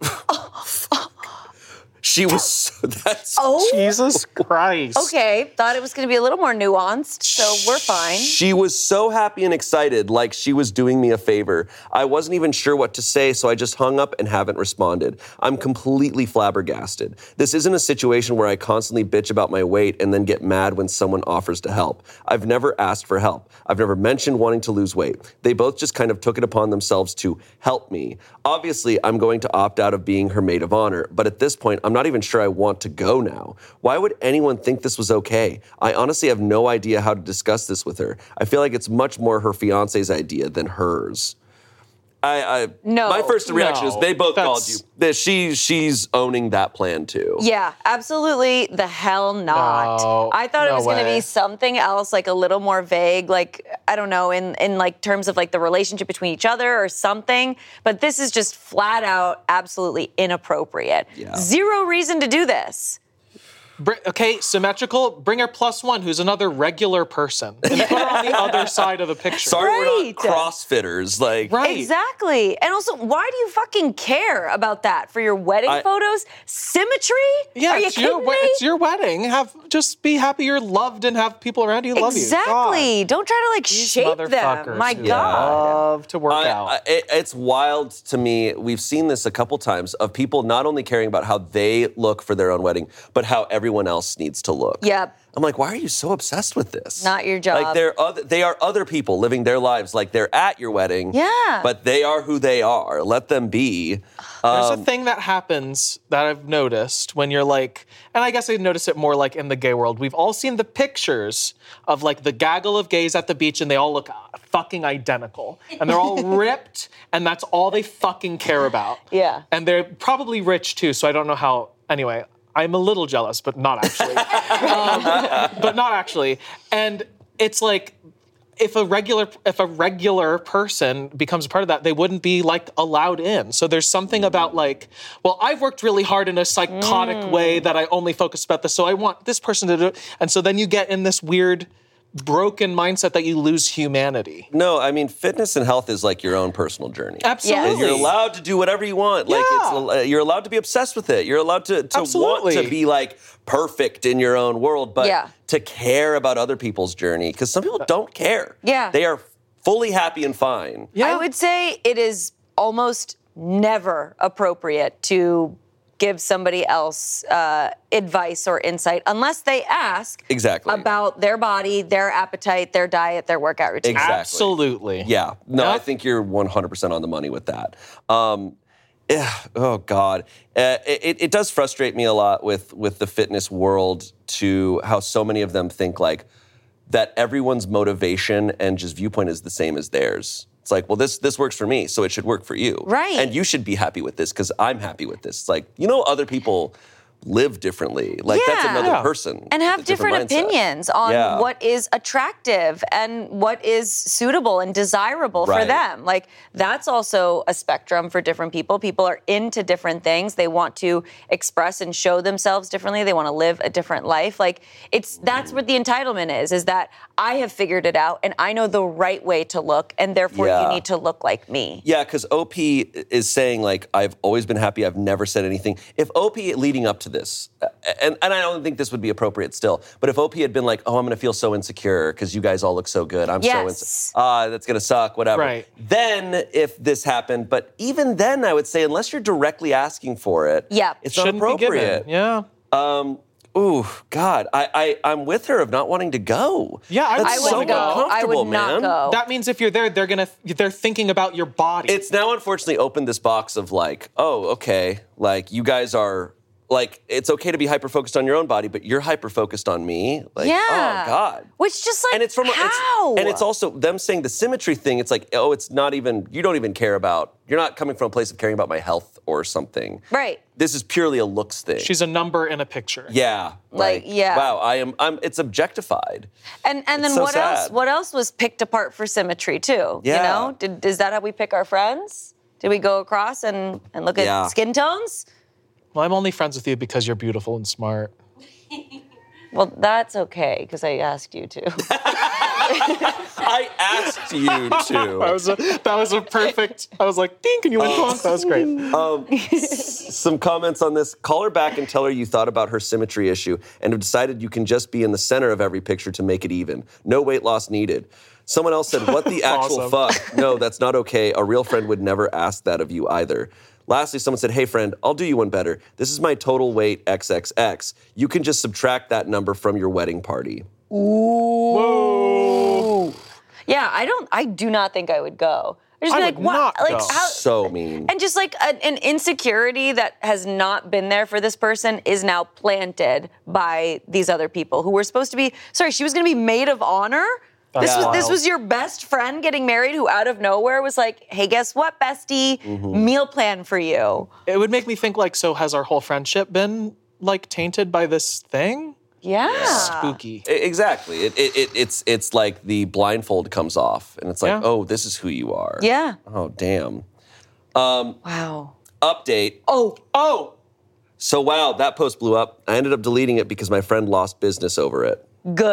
She was so, that's Oh. Jesus Christ. Okay. Thought it was going to be a little more nuanced, so we're fine. She was so happy and excited, like she was doing me a favor. I wasn't even sure what to say, so I just hung up and haven't responded. I'm completely flabbergasted. This isn't a situation where I constantly bitch about my weight and then get mad when someone offers to help. I've never asked for help. I've never mentioned wanting to lose weight. They both just kind of took it upon themselves to help me. Obviously, I'm going to opt out of being her maid of honor, but at this point, I'm not even sure I want to go now. Why would anyone think this was okay? I honestly have no idea how to discuss this with her. I feel like it's much more her fiance's idea than hers. I, I No. My first reaction No, is they both called that's- you. That she she's owning that plan too. Yeah, absolutely the hell not. No, I thought it no was going to way. be something else, like a little more vague, like, I don't know, in, in like terms of like the relationship between each other or something. But this is just flat out absolutely inappropriate. Yeah. Zero reason to do this. Br- okay, symmetrical. Bring her plus one, who's another regular person, and put her on the other side of the picture. Sorry, we're Right. not CrossFitters. Like, Right. Exactly. And also, why do you fucking care about that for your wedding I- photos? Symmetry? Yeah, Are you it's kidding your me? we- it's your wedding. Have just be happy you're loved and have people around you love you. Exactly. God. Don't try to like These shape motherfuckers them. My who God. love to work I, out. I, it, it's wild to me. We've seen this a couple times of people not only caring about how they look for their own wedding, but how everyone else needs to look. Yep. I'm like, why are you so obsessed with this? Not your job. Like they're other, they are other people living their lives like they're at your wedding. Yeah. But they are who they are. Let them be. There's Um, a thing that happens that I've noticed when you're like, and I guess I notice it more like in the gay world. We've all seen the pictures of like the gaggle of gays at the beach and they all look fucking identical. And they're all ripped and that's all they fucking care about. Yeah. And they're probably rich too, so I don't know how, anyway, I'm a little jealous, but not actually. um, but not actually. And it's like, if a regular if a regular person becomes a part of that, they wouldn't be like allowed in. So there's something about like, well, I've worked really hard in a psychotic Mm. way that I only focus about this, so I want this person to do it. And so then you get in this weird broken mindset that you lose humanity. no, I mean, fitness and health is like your own personal journey. Absolutely. And you're allowed to do whatever you want. Like it's, Yeah. uh, you're allowed to be obsessed with it. You're allowed to, to want Absolutely. to be like perfect in your own world, but Yeah. to care about other people's journey. Because some people don't care. Yeah. They are fully happy and fine. Yeah. I would say it is almost never appropriate to give somebody else uh, advice or insight unless they ask Exactly. about their body, their appetite, their diet, their workout routine. Exactly. Absolutely. Yeah. No, Yep. I think you're one hundred percent on the money with that. Um, yeah, oh God, uh, it, it does frustrate me a lot with with the fitness world to how so many of them think like that everyone's motivation and just viewpoint is the same as theirs. It's like, well, this this works for me, so it should work for you. Right. And you should be happy with this because I'm happy with this. It's like, you know, other people live differently. Like that's Yeah. another Yeah. person. And have with a different, mindset. opinions on Yeah. what is attractive and what is suitable and desirable for Right. them. Like that's also a spectrum for different people. People are into different things. They want to express and show themselves differently. They want to live a different life. Like it's that's what the entitlement is, is that I have figured it out and I know the right way to look and therefore Yeah. you need to look like me. Yeah, because O P is saying, like, I've always been happy, I've never said anything. If O P leading up to this, and, and I don't think this would be appropriate still, but if O P had been like, oh, I'm going to feel so insecure because you guys all look so good, I'm so Yes. insecure, ah, that's going to suck, whatever. Right. Then, if this happened, but even then, I would say, unless you're directly asking for it, Yeah. it's not Shouldn't be appropriate. given. Yeah. Um, ooh, God, I, I, I'm with her of not wanting to go. Yeah, I that's would so wanna go. I uncomfortable, would not man. go. That means if you're there, they're gonna they're thinking about your body. It's now unfortunately opened this box of like, oh, okay, like you guys are like, it's okay to be hyper focused on your own body, but you're hyper focused on me. Like, yeah. oh God. Which just like And it's from how? It's, and it's also them saying the symmetry thing. It's like, oh, it's not even. You don't even care about. You're not coming from a place of caring about my health or something. Right. This is purely a looks thing. She's a number in a picture. yeah. Like, yeah. Wow. I am. I'm. It's objectified. And and then It's so what else? sad. What else was picked apart for symmetry too? Yeah. You know, Did, is that how we pick our friends? Did we go across and and look at Yeah. skin tones? Well, I'm only friends with you because you're beautiful and smart. Well, that's okay because I asked you to. I asked you That to. was a that was a perfect. I was like, ding, can you win bonk? That was great. Some comments on this. Call her back and tell her you thought about her symmetry issue and have decided you can just be in the center of every picture to make it even. No weight loss needed. Someone else said, what the actual Awesome. fuck? No, that's not okay. A real friend would never ask that of you either. Lastly, someone said, hey friend, I'll do you one better. This is my total weight triple X. You can just subtract that number from your wedding party. Whoa. Yeah, I don't. I do not think I would go. I just I be like, would what? not Like go. how? So mean. And just like a, an insecurity that has not been there for this person is now planted by these other people who were supposed to be. Sorry, she was going to be maid of honor. This That's was this wild. was your best friend getting married, who out of nowhere was like, "Hey, guess what, bestie? Mm-hmm. Meal plan for you." It would make me think like, so has our whole friendship been like tainted by this thing? Yeah. Spooky. I- Exactly. It, it, it, it's it's like the blindfold comes off, and it's like, Yeah. oh, this is who you are. Yeah. Oh, damn. Wow. Update. Oh, Oh, So, wow, that post blew up. I ended up deleting it because my friend lost business over it. good.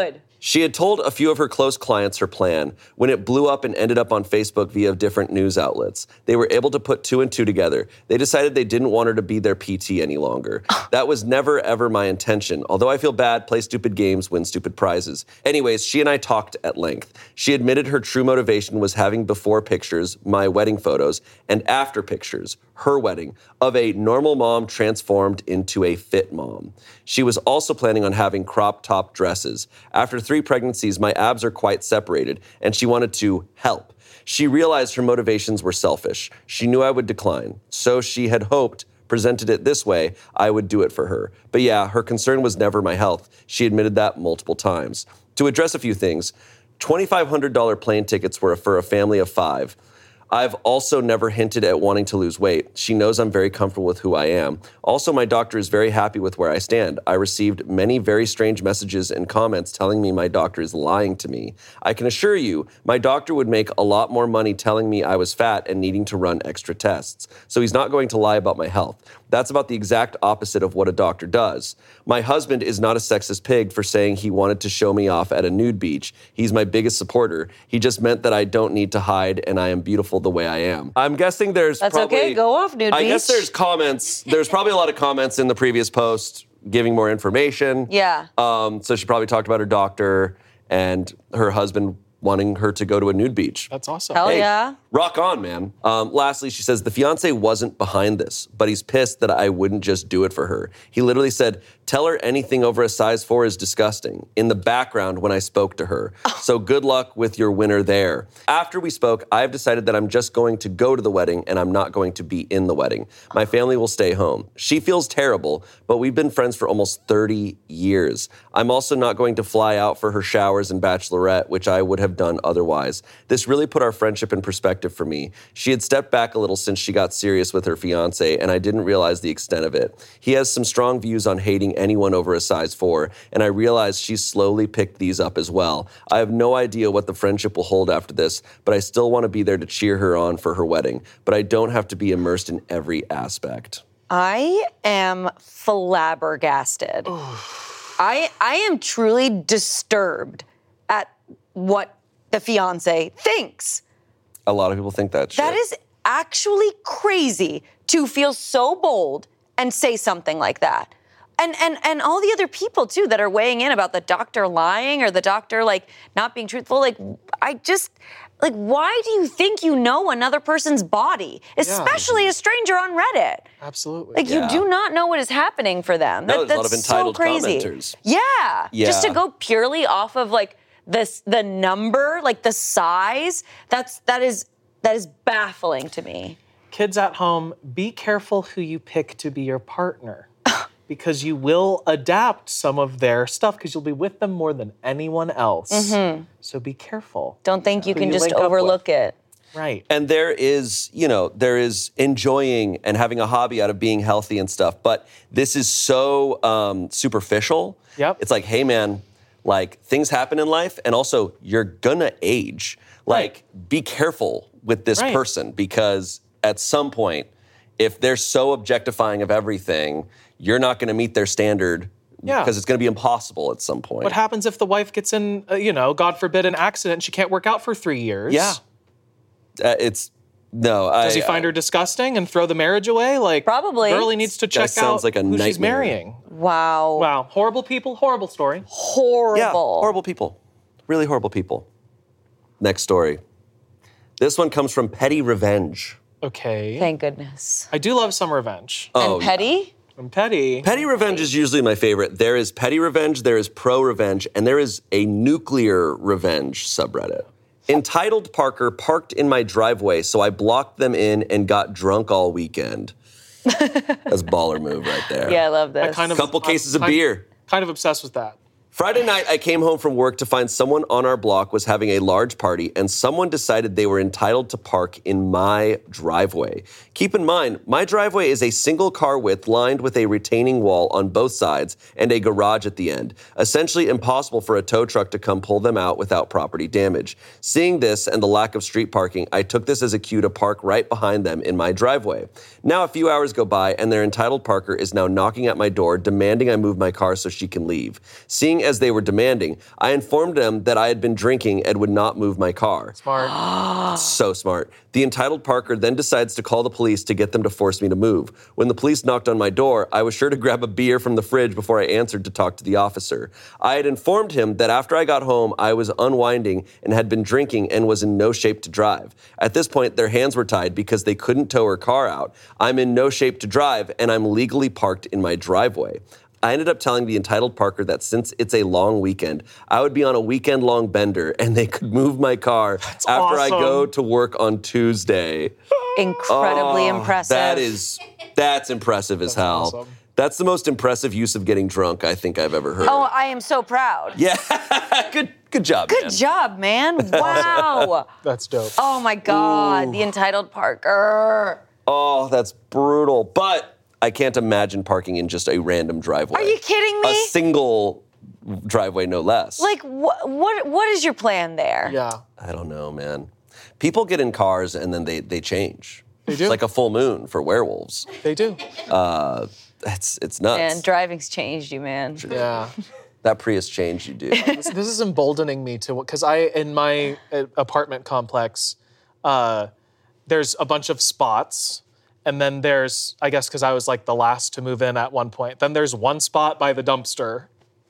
She had told a few of her close clients her plan. When it blew up and ended up on Facebook via different news outlets, they were able to put two and two together. They decided they didn't want her to be their P T any longer. That was never, ever my intention. Although I feel bad, play stupid games, win stupid prizes. Anyways, she and I talked at length. She admitted her true motivation was having before pictures, my wedding photos, and after pictures, her wedding, of a normal mom transformed into a fit mom. She was also planning on having crop top dresses. After three pregnancies, my abs are quite separated, and she wanted to help. She realized her motivations were selfish. She knew I would decline, so she had hoped, presented it this way, I would do it for her. But yeah, her concern was never my health. She admitted that multiple times. To address a few things, twenty-five hundred dollars plane tickets were for a family of five. I've also never hinted at wanting to lose weight. She knows I'm very comfortable with who I am. Also, my doctor is very happy with where I stand. I received many very strange messages and comments telling me my doctor is lying to me. I can assure you, my doctor would make a lot more money telling me I was fat and needing to run extra tests. So he's not going to lie about my health. That's about the exact opposite of what a doctor does. My husband is not a sexist pig for saying he wanted to show me off at a nude beach. He's my biggest supporter. He just meant that I don't need to hide and I am beautiful the way I am. I'm guessing there's That's probably... okay, go off, nude I beach. guess there's comments. There's probably a lot of comments in the previous post giving more information. Yeah. Um, so she probably talked about her doctor and her husband wanting her to go to a nude beach. That's awesome. Hell Hey, yeah. Rock on, man. Um, lastly, she says, the fiance wasn't behind this, but he's pissed that I wouldn't just do it for her. He literally said, tell her anything over a size four is disgusting, in the background when I spoke to her. So good luck with your winner there. After we spoke, I've decided that I'm just going to go to the wedding and I'm not going to be in the wedding. My family will stay home. She feels terrible, but we've been friends for almost thirty years. I'm also not going to fly out for her showers and bachelorette, which I would have done otherwise. This really put our friendship in perspective for me. She had stepped back a little since she got serious with her fiance, and I didn't realize the extent of it. He has some strong views on hating anyone over a size four, and I realized she's slowly picked these up as well. I have no idea what the friendship will hold after this, but I still want to be there to cheer her on for her wedding, but I don't have to be immersed in every aspect. I am flabbergasted. I I am truly disturbed at what the fiance thinks. A lot of people think that shit. That is actually crazy to feel so bold and say something like that. And and and all the other people too that are weighing in about the doctor lying or the doctor like not being truthful. Like I just like why do you think you know another person's body, especially a stranger on Reddit? Absolutely. Like Yeah. you do not know what is happening for them. No, That, there's a lot that's of entitled so crazy. commenters. Yeah. Yeah. Just to go purely off of like this the number, like the size. That's that is that is baffling to me. Kids at home, be careful who you pick to be your partner. Because you will adapt some of their stuff because you'll be with them more than anyone else. Mm-hmm. So be careful. Don't think you Who can you just link up overlook it. Right. And there is, you know, there is enjoying and having a hobby out of being healthy and stuff. But this is so um, superficial. Yep. It's like, hey, man, like things happen in life. And also, you're gonna age. Like, be careful with this Right. person because at some point, if they're so objectifying of everything, you're not gonna meet their standard Yeah. because it's gonna be impossible at some point. What happens if the wife gets in, uh, you know, God forbid, an accident and she can't work out for three years? Yeah. Uh, it's, no. Does I, he find her disgusting and throw the marriage away? Like, Probably. Girlie needs to That check sounds out like a who she's nightmare. marrying. Wow. Wow. Horrible people, horrible story. Horrible. Yeah, horrible people. Really horrible people. Next story. This one comes from Petty Revenge. Okay. Thank goodness. I do love some revenge. Oh, and petty? I'm petty. Petty Revenge is usually my favorite. There is Petty Revenge, there is Pro Revenge, and there is a Nuclear Revenge subreddit. Entitled Parker parked in my driveway, so I blocked them in and got drunk all weekend. That's baller move right there. Yeah, I love this. I kind of Couple I'm cases of kind- beer. Kind of obsessed with that. Friday night, I came home from work to find someone on our block was having a large party, and someone decided they were entitled to park in my driveway. Keep in mind, my driveway is a single car width lined with a retaining wall on both sides and a garage at the end. Essentially impossible for a tow truck to come pull them out without property damage. Seeing this and the lack of street parking, I took this as a cue to park right behind them in my driveway. Now a few hours go by, and their entitled parker is now knocking at my door, demanding I move my car so she can leave. Seeing as they were demanding, I informed them that I had been drinking and would not move my car. Smart. So smart. The entitled parker then decides to call the police to get them to force me to move. When the police knocked on my door, I was sure to grab a beer from the fridge before I answered to talk to the officer. I had informed him that after I got home, I was unwinding and had been drinking and was in no shape to drive. At this point, their hands were tied because they couldn't tow her car out. I'm in no shape to drive, and I'm legally parked in my driveway. I ended up telling the entitled parker that since it's a long weekend, I would be on a weekend-long bender and they could move my car That's after awesome. I go to work on Tuesday. Incredibly Oh, impressive. That is, that's impressive as That's hell. awesome. That's the most impressive use of getting drunk I think I've ever heard. Oh, I am so proud. Yeah, good, good job, Good man. job, man. Wow. That's dope. Oh my God, the entitled Parker. Oh, that's brutal. But I can't imagine parking in just a random driveway. Are you kidding me? A single driveway, no less. Like, what? What? What is your plan there? Yeah. I don't know, man. People get in cars and then they, they change. They do. It's like a full moon for werewolves. They do. Uh, it's it's nuts. And driving's changed you, man. Yeah. That Prius changed you, dude. this, this is emboldening me to, because I, in my uh, apartment complex, uh, there's a bunch of spots. And then there's, I guess, because I was like the last to move in at one point. Then there's one spot by the dumpster.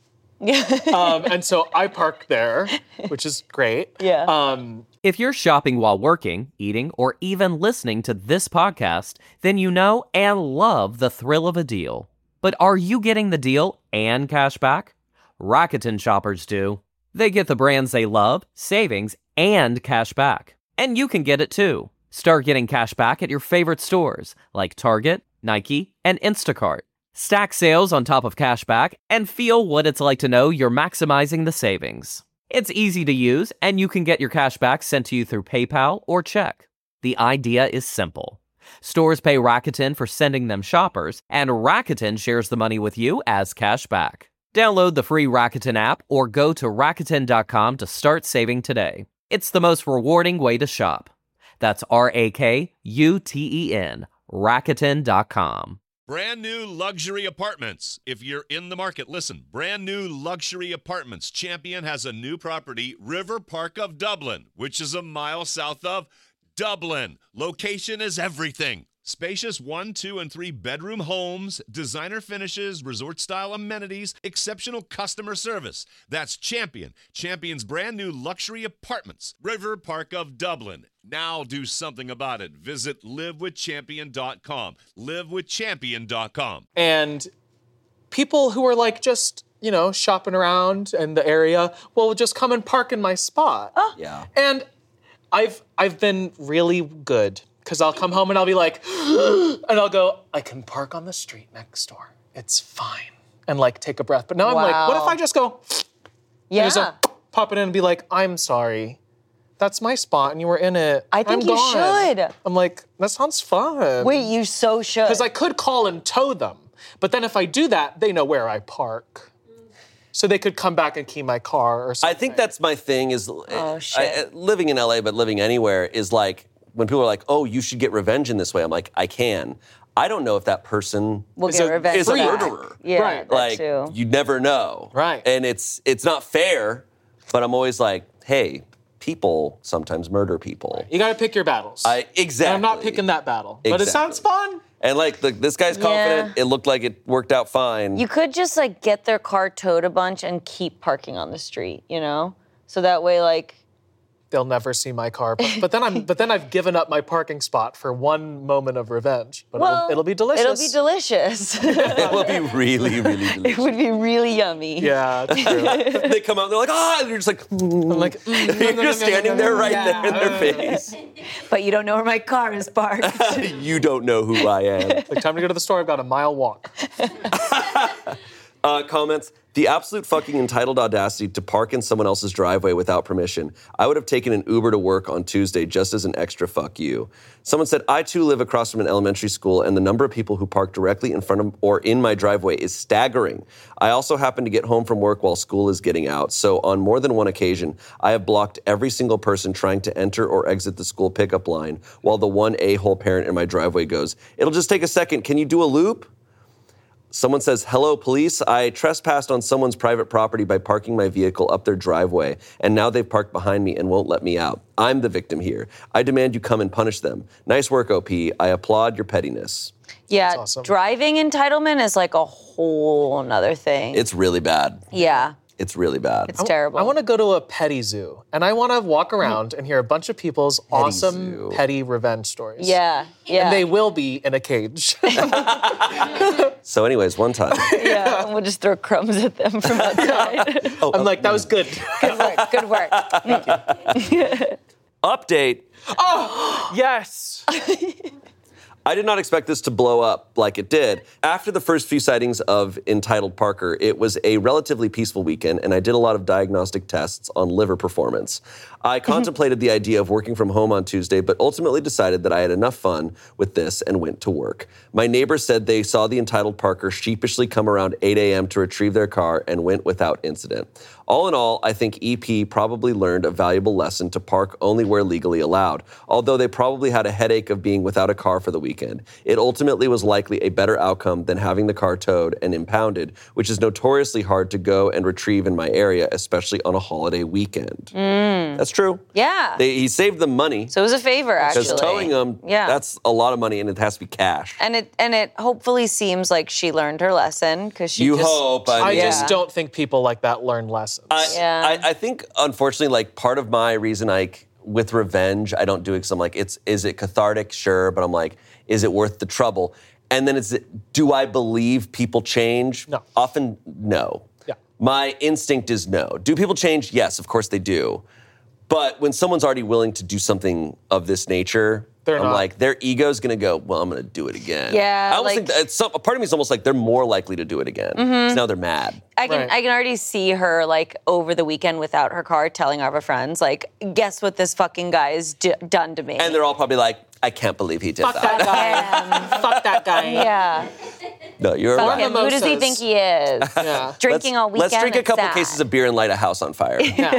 um, and so I park there, which is great. Yeah. Um, If you're shopping while working, eating, or even listening to this podcast, then you know and love the thrill of a deal. But are you getting the deal and cash back? Rakuten shoppers do. They get the brands they love, savings, and cash back. And you can get it too. Start getting cash back at your favorite stores like Target, Nike, and Instacart. Stack sales on top of cash back and feel what it's like to know you're maximizing the savings. It's easy to use, and you can get your cash back sent to you through PayPal or check. The idea is simple. Stores pay Rakuten for sending them shoppers, and Rakuten shares the money with you as cash back. Download the free Rakuten app or go to Rakuten dot com to start saving today. It's the most rewarding way to shop. That's R A K U T E N, Rakuten dot com. Brand new luxury apartments. If you're in the market, listen. Brand new luxury apartments. Champion has a new property, River Park of Dublin, which is a mile south of Dublin. Location is everything. Spacious one, two, and three bedroom homes, designer finishes, resort-style amenities, exceptional customer service. That's Champion. Champion's brand new luxury apartments, River Park of Dublin. Now do something about it. Visit live with champion dot com. live with champion dot com. and people who are like just, you know, shopping around in the area will just come and park in my spot. Yeah. And I've I've been really good. Because I'll come home and I'll be like, and I'll go, I can park on the street next door. It's fine. And like take a breath. But now I'm like, what if Wow. I just go, Yeah. just, uh, pop it in and be like, I'm sorry. That's my spot and you were in it. I think I'm you gone." should. I'm like, that sounds fun. Wait, you so should. Because I could call and tow them. But then if I do that, they know where I park. So they could come back and key my car or I something. think that's my thing is Oh, shit. I- I- living in L A, but living anywhere is like, when people are like, oh, you should get revenge in this way, I'm like, I can. I don't know if that person we'll Is get a- revenge is a back. murderer. Yeah, Right. that like, too. you never know. Right. And it's it's not fair, but I'm always like, hey, people sometimes murder people. You got to pick your battles. I exactly. And I'm not picking that battle. But it Exactly. sounds fun. And like, the, this guy's confident. It looked like it worked out fine. You could just like get their car towed a bunch and keep parking on the street, you know? So that way, like, They'll never see my car. But, but then I'm but then I've given up my parking spot for one moment of revenge. But well, it'll, it'll be delicious. It'll be delicious. It will be really, really It delicious. would be really yummy. Yeah, it's true. They come out and they're like, ah, and you're just like, I'm like, mm, you're just standing there right yeah. there in their face. But you don't know where my car is parked. You don't know who I am. like, time to go to the store. I've got a mile walk. Uh, comments. The absolute fucking entitled audacity to park in someone else's driveway without permission. I would have taken an Uber to work on Tuesday just as an extra fuck you. Someone said, I too live across from an elementary school and the number of people who park directly in front of or in my driveway is staggering. I also happen to get home from work while school is getting out. So on more than one occasion, I have blocked every single person trying to enter or exit the school pickup line while the one a-hole parent in my driveway goes, it'll just take a second. Can you do a loop? Someone says, hello, police. I trespassed on someone's private property by parking my vehicle up their driveway, and now they've parked behind me and won't let me out. I'm the victim here. I demand you come and punish them. Nice work, O P. I applaud your pettiness. Yeah, awesome. Driving entitlement is like a whole nother thing. It's really bad. yeah, It's really bad. it's terrible. I want to go to a petty zoo, and I want to walk around and hear a bunch of people's awesome zoo. petty revenge stories. yeah, yeah. And they will be in a cage. So anyways, one time. yeah, and we'll just throw crumbs at them from outside. I'm like, that was good. Good work, good work. Update. Yes. I did not expect this to blow up like it did. After the first few sightings of Entitled Parker, it was a relatively peaceful weekend, and I did a lot of diagnostic tests on liver performance. I contemplated the idea of working from home on Tuesday, but ultimately decided that I had enough fun with this and went to work. My neighbors said they saw the Entitled Parker sheepishly come around eight a.m. to retrieve their car and went without incident. All in all, I think E P probably learned a valuable lesson to park only where legally allowed, although they probably had a headache of being without a car for the weekend. It ultimately was likely a better outcome than having the car towed and impounded, which is notoriously hard to go and retrieve in my area, especially on a holiday weekend. Mm. That's true. Yeah. They, he saved them money. So it was a favor, actually. Because towing them, yeah. that's a lot of money, and it has to be cash. And it and it hopefully seems like she learned her lesson because she. You just, hope. I I mean, just Yeah. don't think people like that learn lessons. I, Yeah. I, I think, unfortunately, like part of my reason, like with revenge, I don't do it because I'm like, it's is it cathartic? Sure, but I'm like, is it worth the trouble? And then it's, do I believe people change? No. Often, no. Yeah. My instinct is no. Do people change? Yes, of course they do. But when someone's already willing to do something of this nature, They're I'm not. like, their ego's gonna go, well, I'm gonna do it again. Yeah, I almost like- think that it's some, a part of me is almost like they're more likely to do it again. Mm-hmm. 'Cause now they're mad. I can Right. I can already see her like over the weekend without her car, telling all of her friends like, guess what this fucking guy has d- done to me. And they're all probably like, I can't believe he did Fuck that guy. Fuck that guy. yeah. No, you're Fuck right. him. Who does he Mimosas. think he is? Yeah. Drinking let's, all weekend. Let's drink a it's couple sad. cases of beer and light a house on fire. Yeah.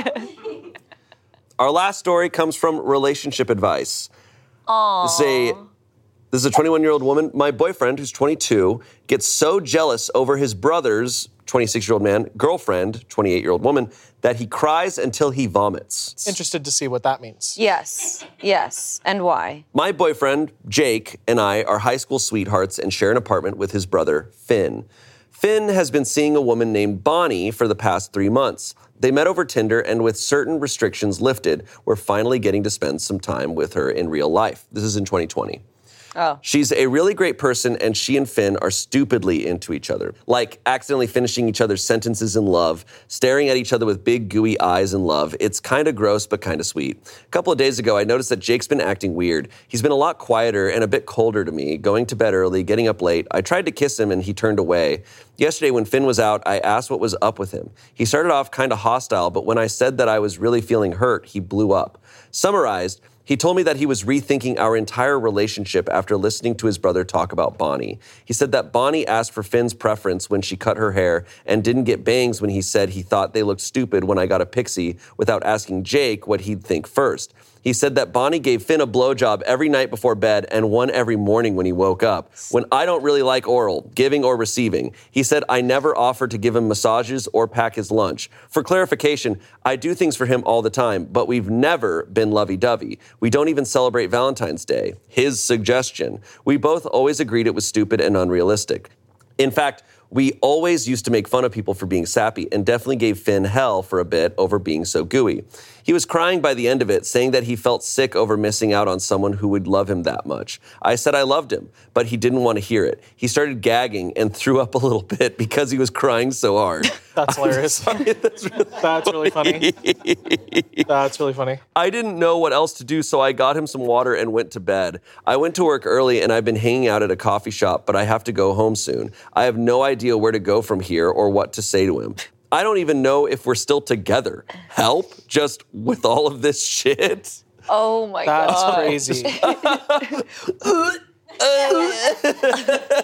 Our last story comes from relationship advice. Aww. This is a, this is a twenty-one-year-old woman. My boyfriend, who's twenty-two, gets so jealous over his brother's, twenty-six-year-old man, girlfriend, twenty-eight-year-old woman, that he cries until he vomits. Interested to see what that means. Yes. Yes. And why? My boyfriend, Jake, and I are high school sweethearts and share an apartment with his brother, Finn. Finn has been seeing a woman named Bonnie for the past three months. They met over Tinder, and with certain restrictions lifted, we're finally getting to spend some time with her in real life. This is in twenty twenty. Oh. She's a really great person, and she and Finn are stupidly into each other. Like accidentally finishing each other's sentences in love, staring at each other with big gooey eyes in love. It's kind of gross, but kind of sweet. A couple of days ago, I noticed that Jake's been acting weird. He's been a lot quieter and a bit colder to me, going to bed early, getting up late. I tried to kiss him, and he turned away. Yesterday, when Finn was out, I asked what was up with him. He started off kind of hostile, but when I said that I was really feeling hurt, he blew up. Summarized, he told me that he was rethinking our entire relationship after listening to his brother talk about Bonnie. He said that Bonnie asked for Finn's preference when she cut her hair and didn't get bangs when he said he thought they looked stupid when I got a pixie without asking Jake what he'd think first. He said that Bonnie gave Finn a blowjob every night before bed and one every morning when he woke up. When I don't really like oral, giving or receiving. He said I never offered to give him massages or pack his lunch. For clarification, I do things for him all the time, but we've never been lovey-dovey. We don't even celebrate Valentine's Day. His suggestion. We both always agreed it was stupid and unrealistic. In fact, we always used to make fun of people for being sappy and definitely gave Finn hell for a bit over being so gooey. He was crying by the end of it, saying that he felt sick over missing out on someone who would love him that much. I said I loved him, but he didn't want to hear it. He started gagging and threw up a little bit because he was crying so hard. That's hilarious. That's really That's really funny. That's really funny. I didn't know what else to do, so I got him some water and went to bed. I went to work early, and I've been hanging out at a coffee shop, but I have to go home soon. I have no idea where to go from here or what to say to him. I don't even know if we're still together. Help? Just with all of this shit? Oh my That's god. crazy.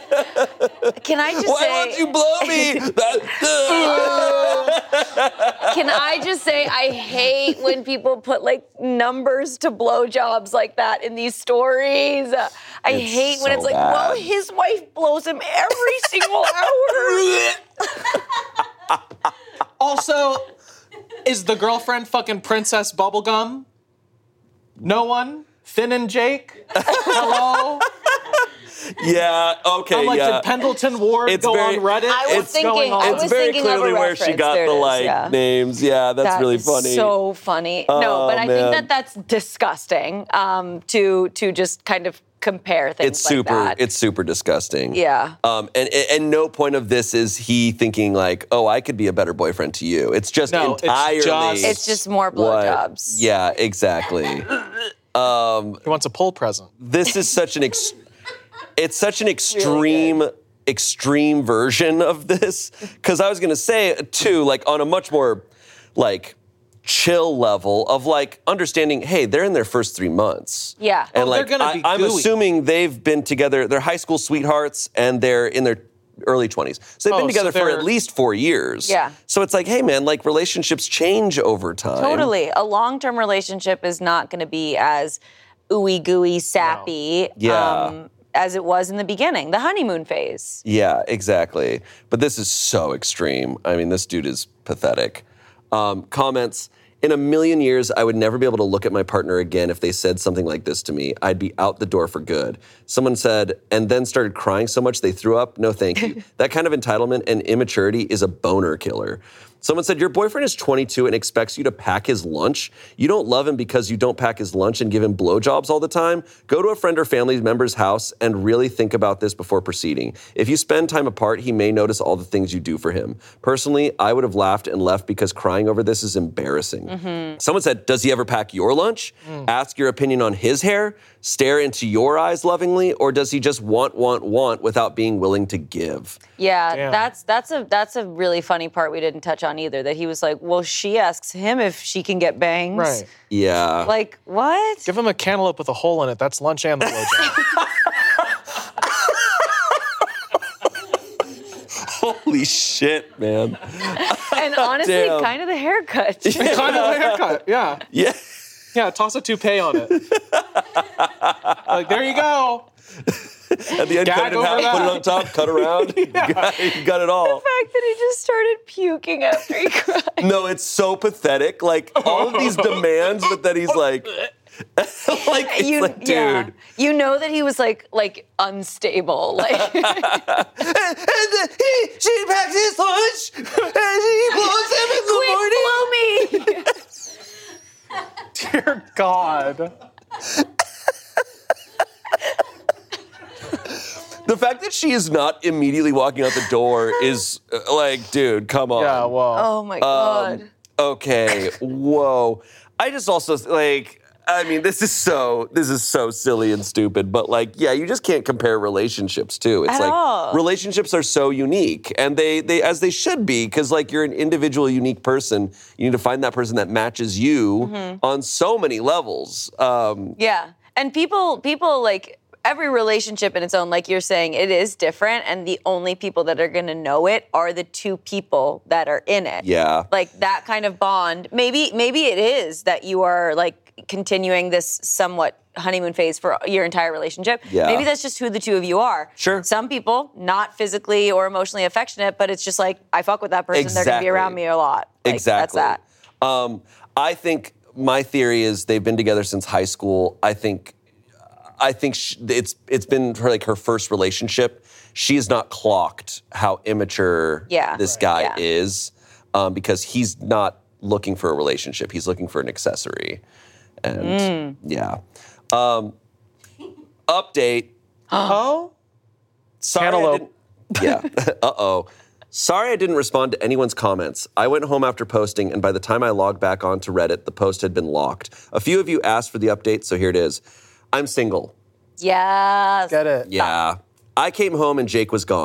Can I just Why say won't you blow me? can I just say I hate when people put like numbers to blowjobs like that in these stories. I It's hate when so it's like, bad. well, his wife blows him every single hour. Also, is the girlfriend fucking Princess Bubblegum? No one? Finn and Jake? Hello? Yeah, okay, I'm like, yeah. did Pendleton Ward It's go very- on Reddit? I was What's thinking- going on? I It's was very thinking of a clearly where she reference. got There the it is, like yeah. names. Yeah, that's That really is funny. So funny. no, Oh, but I man. think that that's disgusting um, to to just kind of compare things It's like super. that. It's super disgusting. Yeah. Um. And and no point of this is he thinking like, oh, I could be a better boyfriend to you. It's just No, it's entirely. just- It's just more what- blowjobs. Yeah. Exactly. um. He wants a pull present. This is such an. Ex- it's such an extreme. extreme version of this because I was gonna say too, like on a much more like chill level of like understanding, hey, they're in their first three months. Yeah. And Oh, they're like gonna be I, I'm gooey. assuming they've been together, they're high school sweethearts and they're in their early twenties. So they've Oh, been together so for they're- at least four years. Yeah. So it's like, hey man, like relationships change over time. Totally. A long-term relationship is not going to be as ooey gooey, sappy Yeah. um, as it was in the beginning, the honeymoon phase. Yeah, exactly. But this is so extreme. I mean, this dude is pathetic. Um, comments. In a million years, I would never be able to look at my partner again if they said something like this to me. I'd be out the door for good. Someone said, and then started crying so much they threw up. No, thank you. That kind of entitlement and immaturity is a boner killer. Someone said, your boyfriend is twenty-two and expects you to pack his lunch. You don't love him because you don't pack his lunch and give him blowjobs all the time. Go to a friend or family member's house and really think about this before proceeding. If you spend time apart, he may notice all the things you do for him. Personally, I would have laughed and left because crying over this is embarrassing. Mm-hmm. Someone said, does he ever pack your lunch? Mm. Ask your opinion on his hair? Stare into your eyes lovingly? Or does he just want, want, want without being willing to give? Yeah, Damn. that's that's a that's a really funny part we didn't touch on either. That he was like, well, she asks him if she can get bangs. Right. Yeah. Like what? Give him a cantaloupe with a hole in it. That's lunch and the blowjob. Holy shit, man. And honestly, Damn. kind of the haircut. Kind of a haircut. Yeah. Yeah. Yeah, toss a toupee on it. Like, there you go. At the end, Gag cut it in over half, that. put it on top, cut around. You, got, you got it all. The fact that he just started puking after he cried. No, it's so pathetic. Like, all of these demands, but then he's like, like, it's You, like, dude. yeah. You know that he was like like unstable. Like And then he, she packs his lunch, and she blows him in the morning. quick, blow me. Dear God. The fact that she is not immediately walking out the door is uh, like, dude, come on. Yeah, well. Oh my god. Okay, whoa. I just also like, I mean, this is so this is so silly and stupid, but like, yeah, you just can't compare relationships too. It's At like all. relationships are so unique, and they they as they should be, because like you're an individual, unique person. You need to find that person that matches you Mm-hmm. on so many levels. Um, Yeah. And people people like every relationship in its own, like you're saying, it is different, and the only people that are gonna know it are the two people that are in it. yeah. Like that kind of bond. Maybe maybe it is that you are like continuing this somewhat honeymoon phase for your entire relationship. Yeah. Maybe that's just who the two of you are. Sure. Some people, not physically or emotionally affectionate, but it's just like, I fuck with that person, they're gonna be Exactly. around me a lot. Like, Exactly. That's that. Um, I think my theory is they've been together since high school. I think, I think sh it's it's been her, like her first relationship. She has not clocked how immature Yeah. this Right. guy Yeah. is, um, because he's not looking for a relationship. He's looking for an accessory, and Mm. yeah. Um, update. Oh? Sorry, I Cantaloupe. didn't- Yeah. Uh-oh. Sorry I didn't respond to anyone's comments. I went home after posting, and by the time I logged back onto Reddit, the post had been locked. A few of you asked for the update, so here it is. I'm single. Yes. Get it. Yeah. I came home and Jake was gone.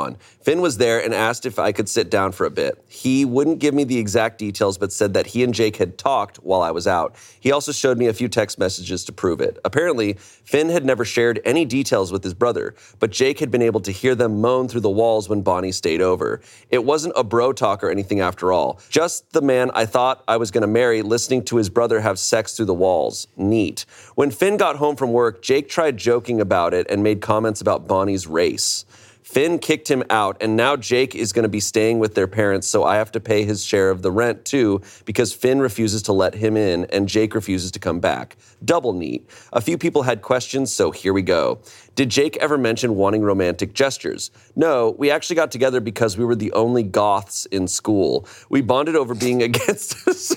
Finn was there and asked if I could sit down for a bit. He wouldn't give me the exact details, but said that he and Jake had talked while I was out. He also showed me a few text messages to prove it. Apparently, Finn had never shared any details with his brother, but Jake had been able to hear them moan through the walls when Bonnie stayed over. It wasn't a bro talk or anything after all. Just the man I thought I was going to marry listening to his brother have sex through the walls. Neat. When Finn got home from work, Jake tried joking about it and made comments about Bonnie's race. Finn kicked him out, and now Jake is going to be staying with their parents, so I have to pay his share of the rent, too, because Finn refuses to let him in, and Jake refuses to come back. Double neat. A few people had questions, so here we go. Did Jake ever mention wanting romantic gestures? No, we actually got together because we were the only goths in school. We bonded over being against...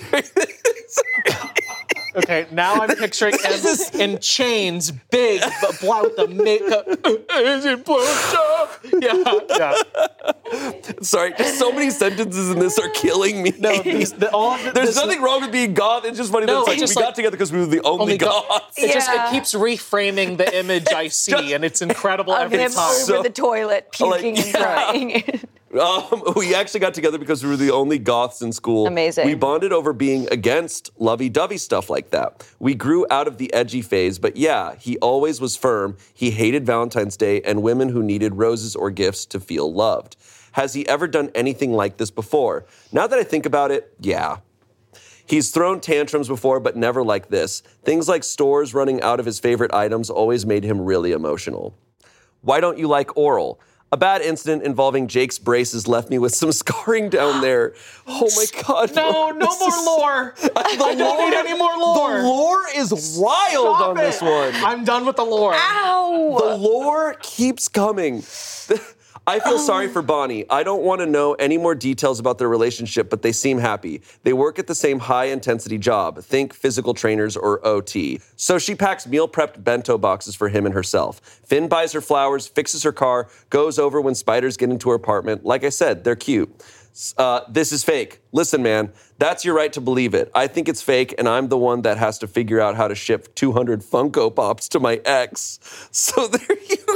Okay, now I'm picturing him in chains, big, but black with the makeup. Is it blowjob? Yeah, yeah. Sorry, just so many sentences in this are killing me. No, these, the, all of the, There's this, nothing wrong with being goth. It's just funny No, that it's like, it's just we like- got together because we were the only, only go- goths. It just Yeah. it keeps reframing the image I see, and it's incredible Of every him time. over So- the toilet, like, puking and yeah. crying. Um, we actually got together because we were the only goths in school. Amazing. We bonded over being against lovey-dovey stuff like that. We grew out of the edgy phase, but yeah, he always was firm. He hated Valentine's Day and women who needed roses or gifts to feel loved. Has he ever done anything like this before? Now that I think about it, yeah. He's thrown tantrums before, but never like this. Things like stores running out of his favorite items always made him really emotional. Why don't you like oral? A bad incident involving Jake's braces left me with some scarring down there. Oh my God. No, no This more is- lore. I don't need any more lore. The lore is wild Stop on this it. one. I'm done with the lore. Ow! The lore keeps coming. I feel sorry for Bonnie. I don't want to know any more details about their relationship, but they seem happy. They work at the same high-intensity job. Think physical trainers or O T. So she packs meal-prepped bento boxes for him and herself. Finn buys her flowers, fixes her car, goes over when spiders get into her apartment. Like I said, they're cute. Uh, this is fake. Listen, man, that's your right to believe it. I think it's fake, and I'm the one that has to figure out how to ship two hundred Funko Pops to my ex. So there you go.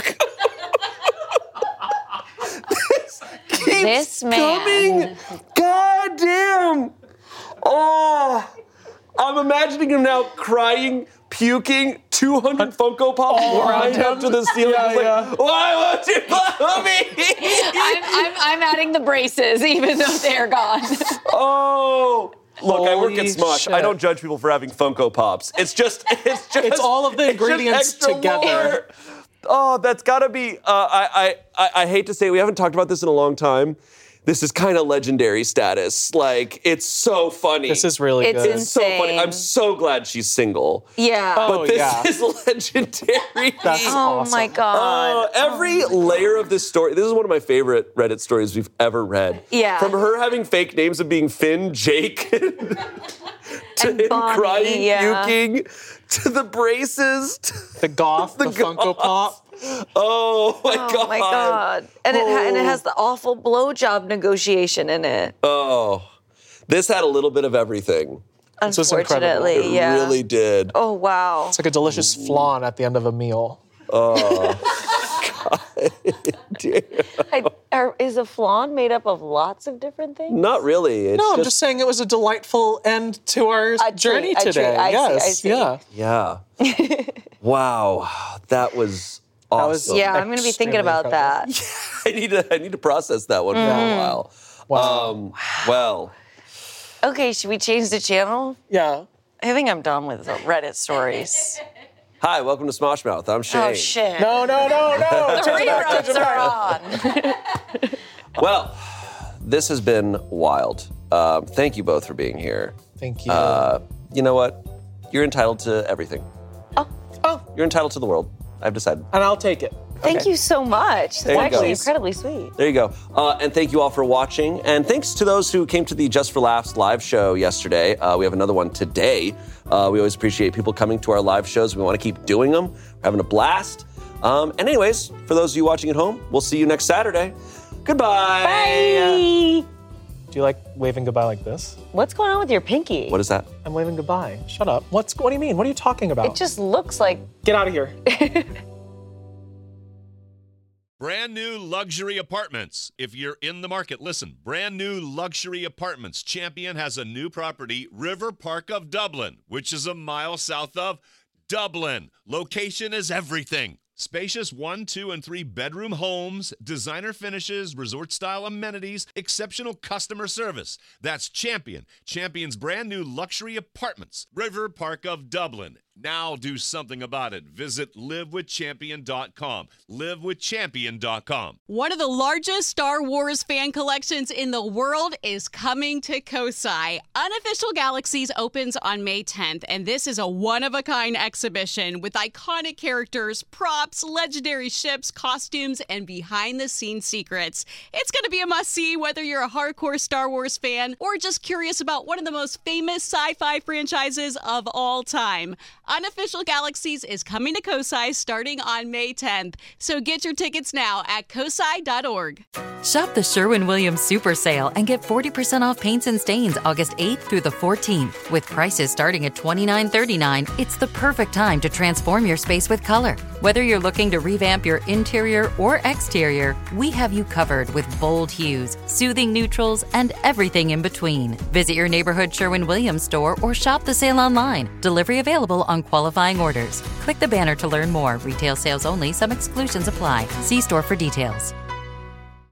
This man. Coming. God damn. Oh, I'm imagining him now crying, puking, two hundred Funko Pops right up to the ceiling. Yeah, He's like, yeah. why won't you love me? I'm, I'm, I'm adding the braces, even though they're gone. Oh. Look, I work at Holy Smosh. shit. I don't judge people for having Funko Pops. It's just, it's just, It's all of the it's just ingredients extra together. lore. Oh, that's gotta be. Uh, I, I, I, I hate to say we haven't talked about this in a long time. This is kind of legendary status. Like, it's so funny. This is really It's good. It's so funny. insane. I'm so glad she's single. Yeah. Oh, But this yeah. is legendary. That's Oh awesome. my God. Uh, every layer of this story, this is one of my favorite Reddit stories we've ever read. Yeah. From her having fake names of being Finn, Jake, to And him Bonnie, crying, yeah. puking, to the braces. to- The goth, the, The Funko goth. Pop. oh my Oh God. my God. And it, ha- and it has the awful blowjob negotiation in it. Oh. This had a little bit of everything. This was incredible. Unfortunately, It yeah. really did. Oh wow. It's like a delicious flan at the end of a meal. Damn. I, are, is a flan made up of lots of different things? Not really. It's No, I'm just, just saying it was a delightful end to our A treat, journey a treat. today. I see, I yes, see. yeah. Yeah. Wow. That was awesome. was- Yeah, I'm gonna be thinking Extremely about incredible. that. I need to I need to process that one for a while. Wow. Um, well, Okay, should we change the channel? Yeah. I think I'm done with the Reddit stories. hi, welcome to Smosh Mouth. I'm Shane. Oh shit. No, no, no, no. The reruns are on. Well, this has been wild. Um, thank you both for being here. Thank you. Uh, you know what? You're entitled to everything. oh, You're entitled to the world. I've decided. and I'll take it. Thank you so much. There That's you go. actually incredibly sweet. There you go. Uh, and thank you all for watching. And thanks to those who came to the Just for Laughs live show yesterday. Uh, we have another one today. Uh, we always appreciate people coming to our live shows. We want to keep doing them. We're having a blast. Um, and anyways, for those of you watching at home, we'll see you next Saturday. Goodbye. Bye. Do you like waving goodbye like this? What's going on with your pinky? What is that? I'm waving goodbye. Shut up. What's? What do you mean? What are you talking about? It just looks like Get out of here. Brand new luxury apartments. If you're in the market, listen. Brand new luxury apartments. Champion has a new property, River Park of Dublin, which is a mile south of Dublin. Location is everything. Spacious one, two, and three bedroom homes, designer finishes, resort-style amenities, exceptional customer service. That's Champion. Champion's brand new luxury apartments, River Park of Dublin. Now do something about it. Visit live with champion dot com. live with champion dot com. One of the largest Star Wars fan collections in the world is coming to Kosai. Unofficial Galaxies opens on May tenth, and this is a one-of-a-kind exhibition with iconic characters, props, legendary ships, costumes, and behind-the-scenes secrets. It's going to be a must-see whether you're a hardcore Star Wars fan or just curious about one of the most famous sci-fi franchises of all time. Unofficial Galaxies is coming to Kosai starting on May tenth, so get your tickets now at kosai dot org. Shop the Sherwin-Williams Super Sale and get forty percent off paints and stains August eighth through the fourteenth. With prices starting at twenty-nine thirty-nine, it's the perfect time to transform your space with color. Whether you're looking to revamp your interior or exterior, we have you covered with bold hues, soothing neutrals, and everything in between. Visit your neighborhood Sherwin-Williams store or shop the sale online. Delivery available on qualifying orders. Click the banner to learn more. Retail sales only. Some exclusions apply. See store for details.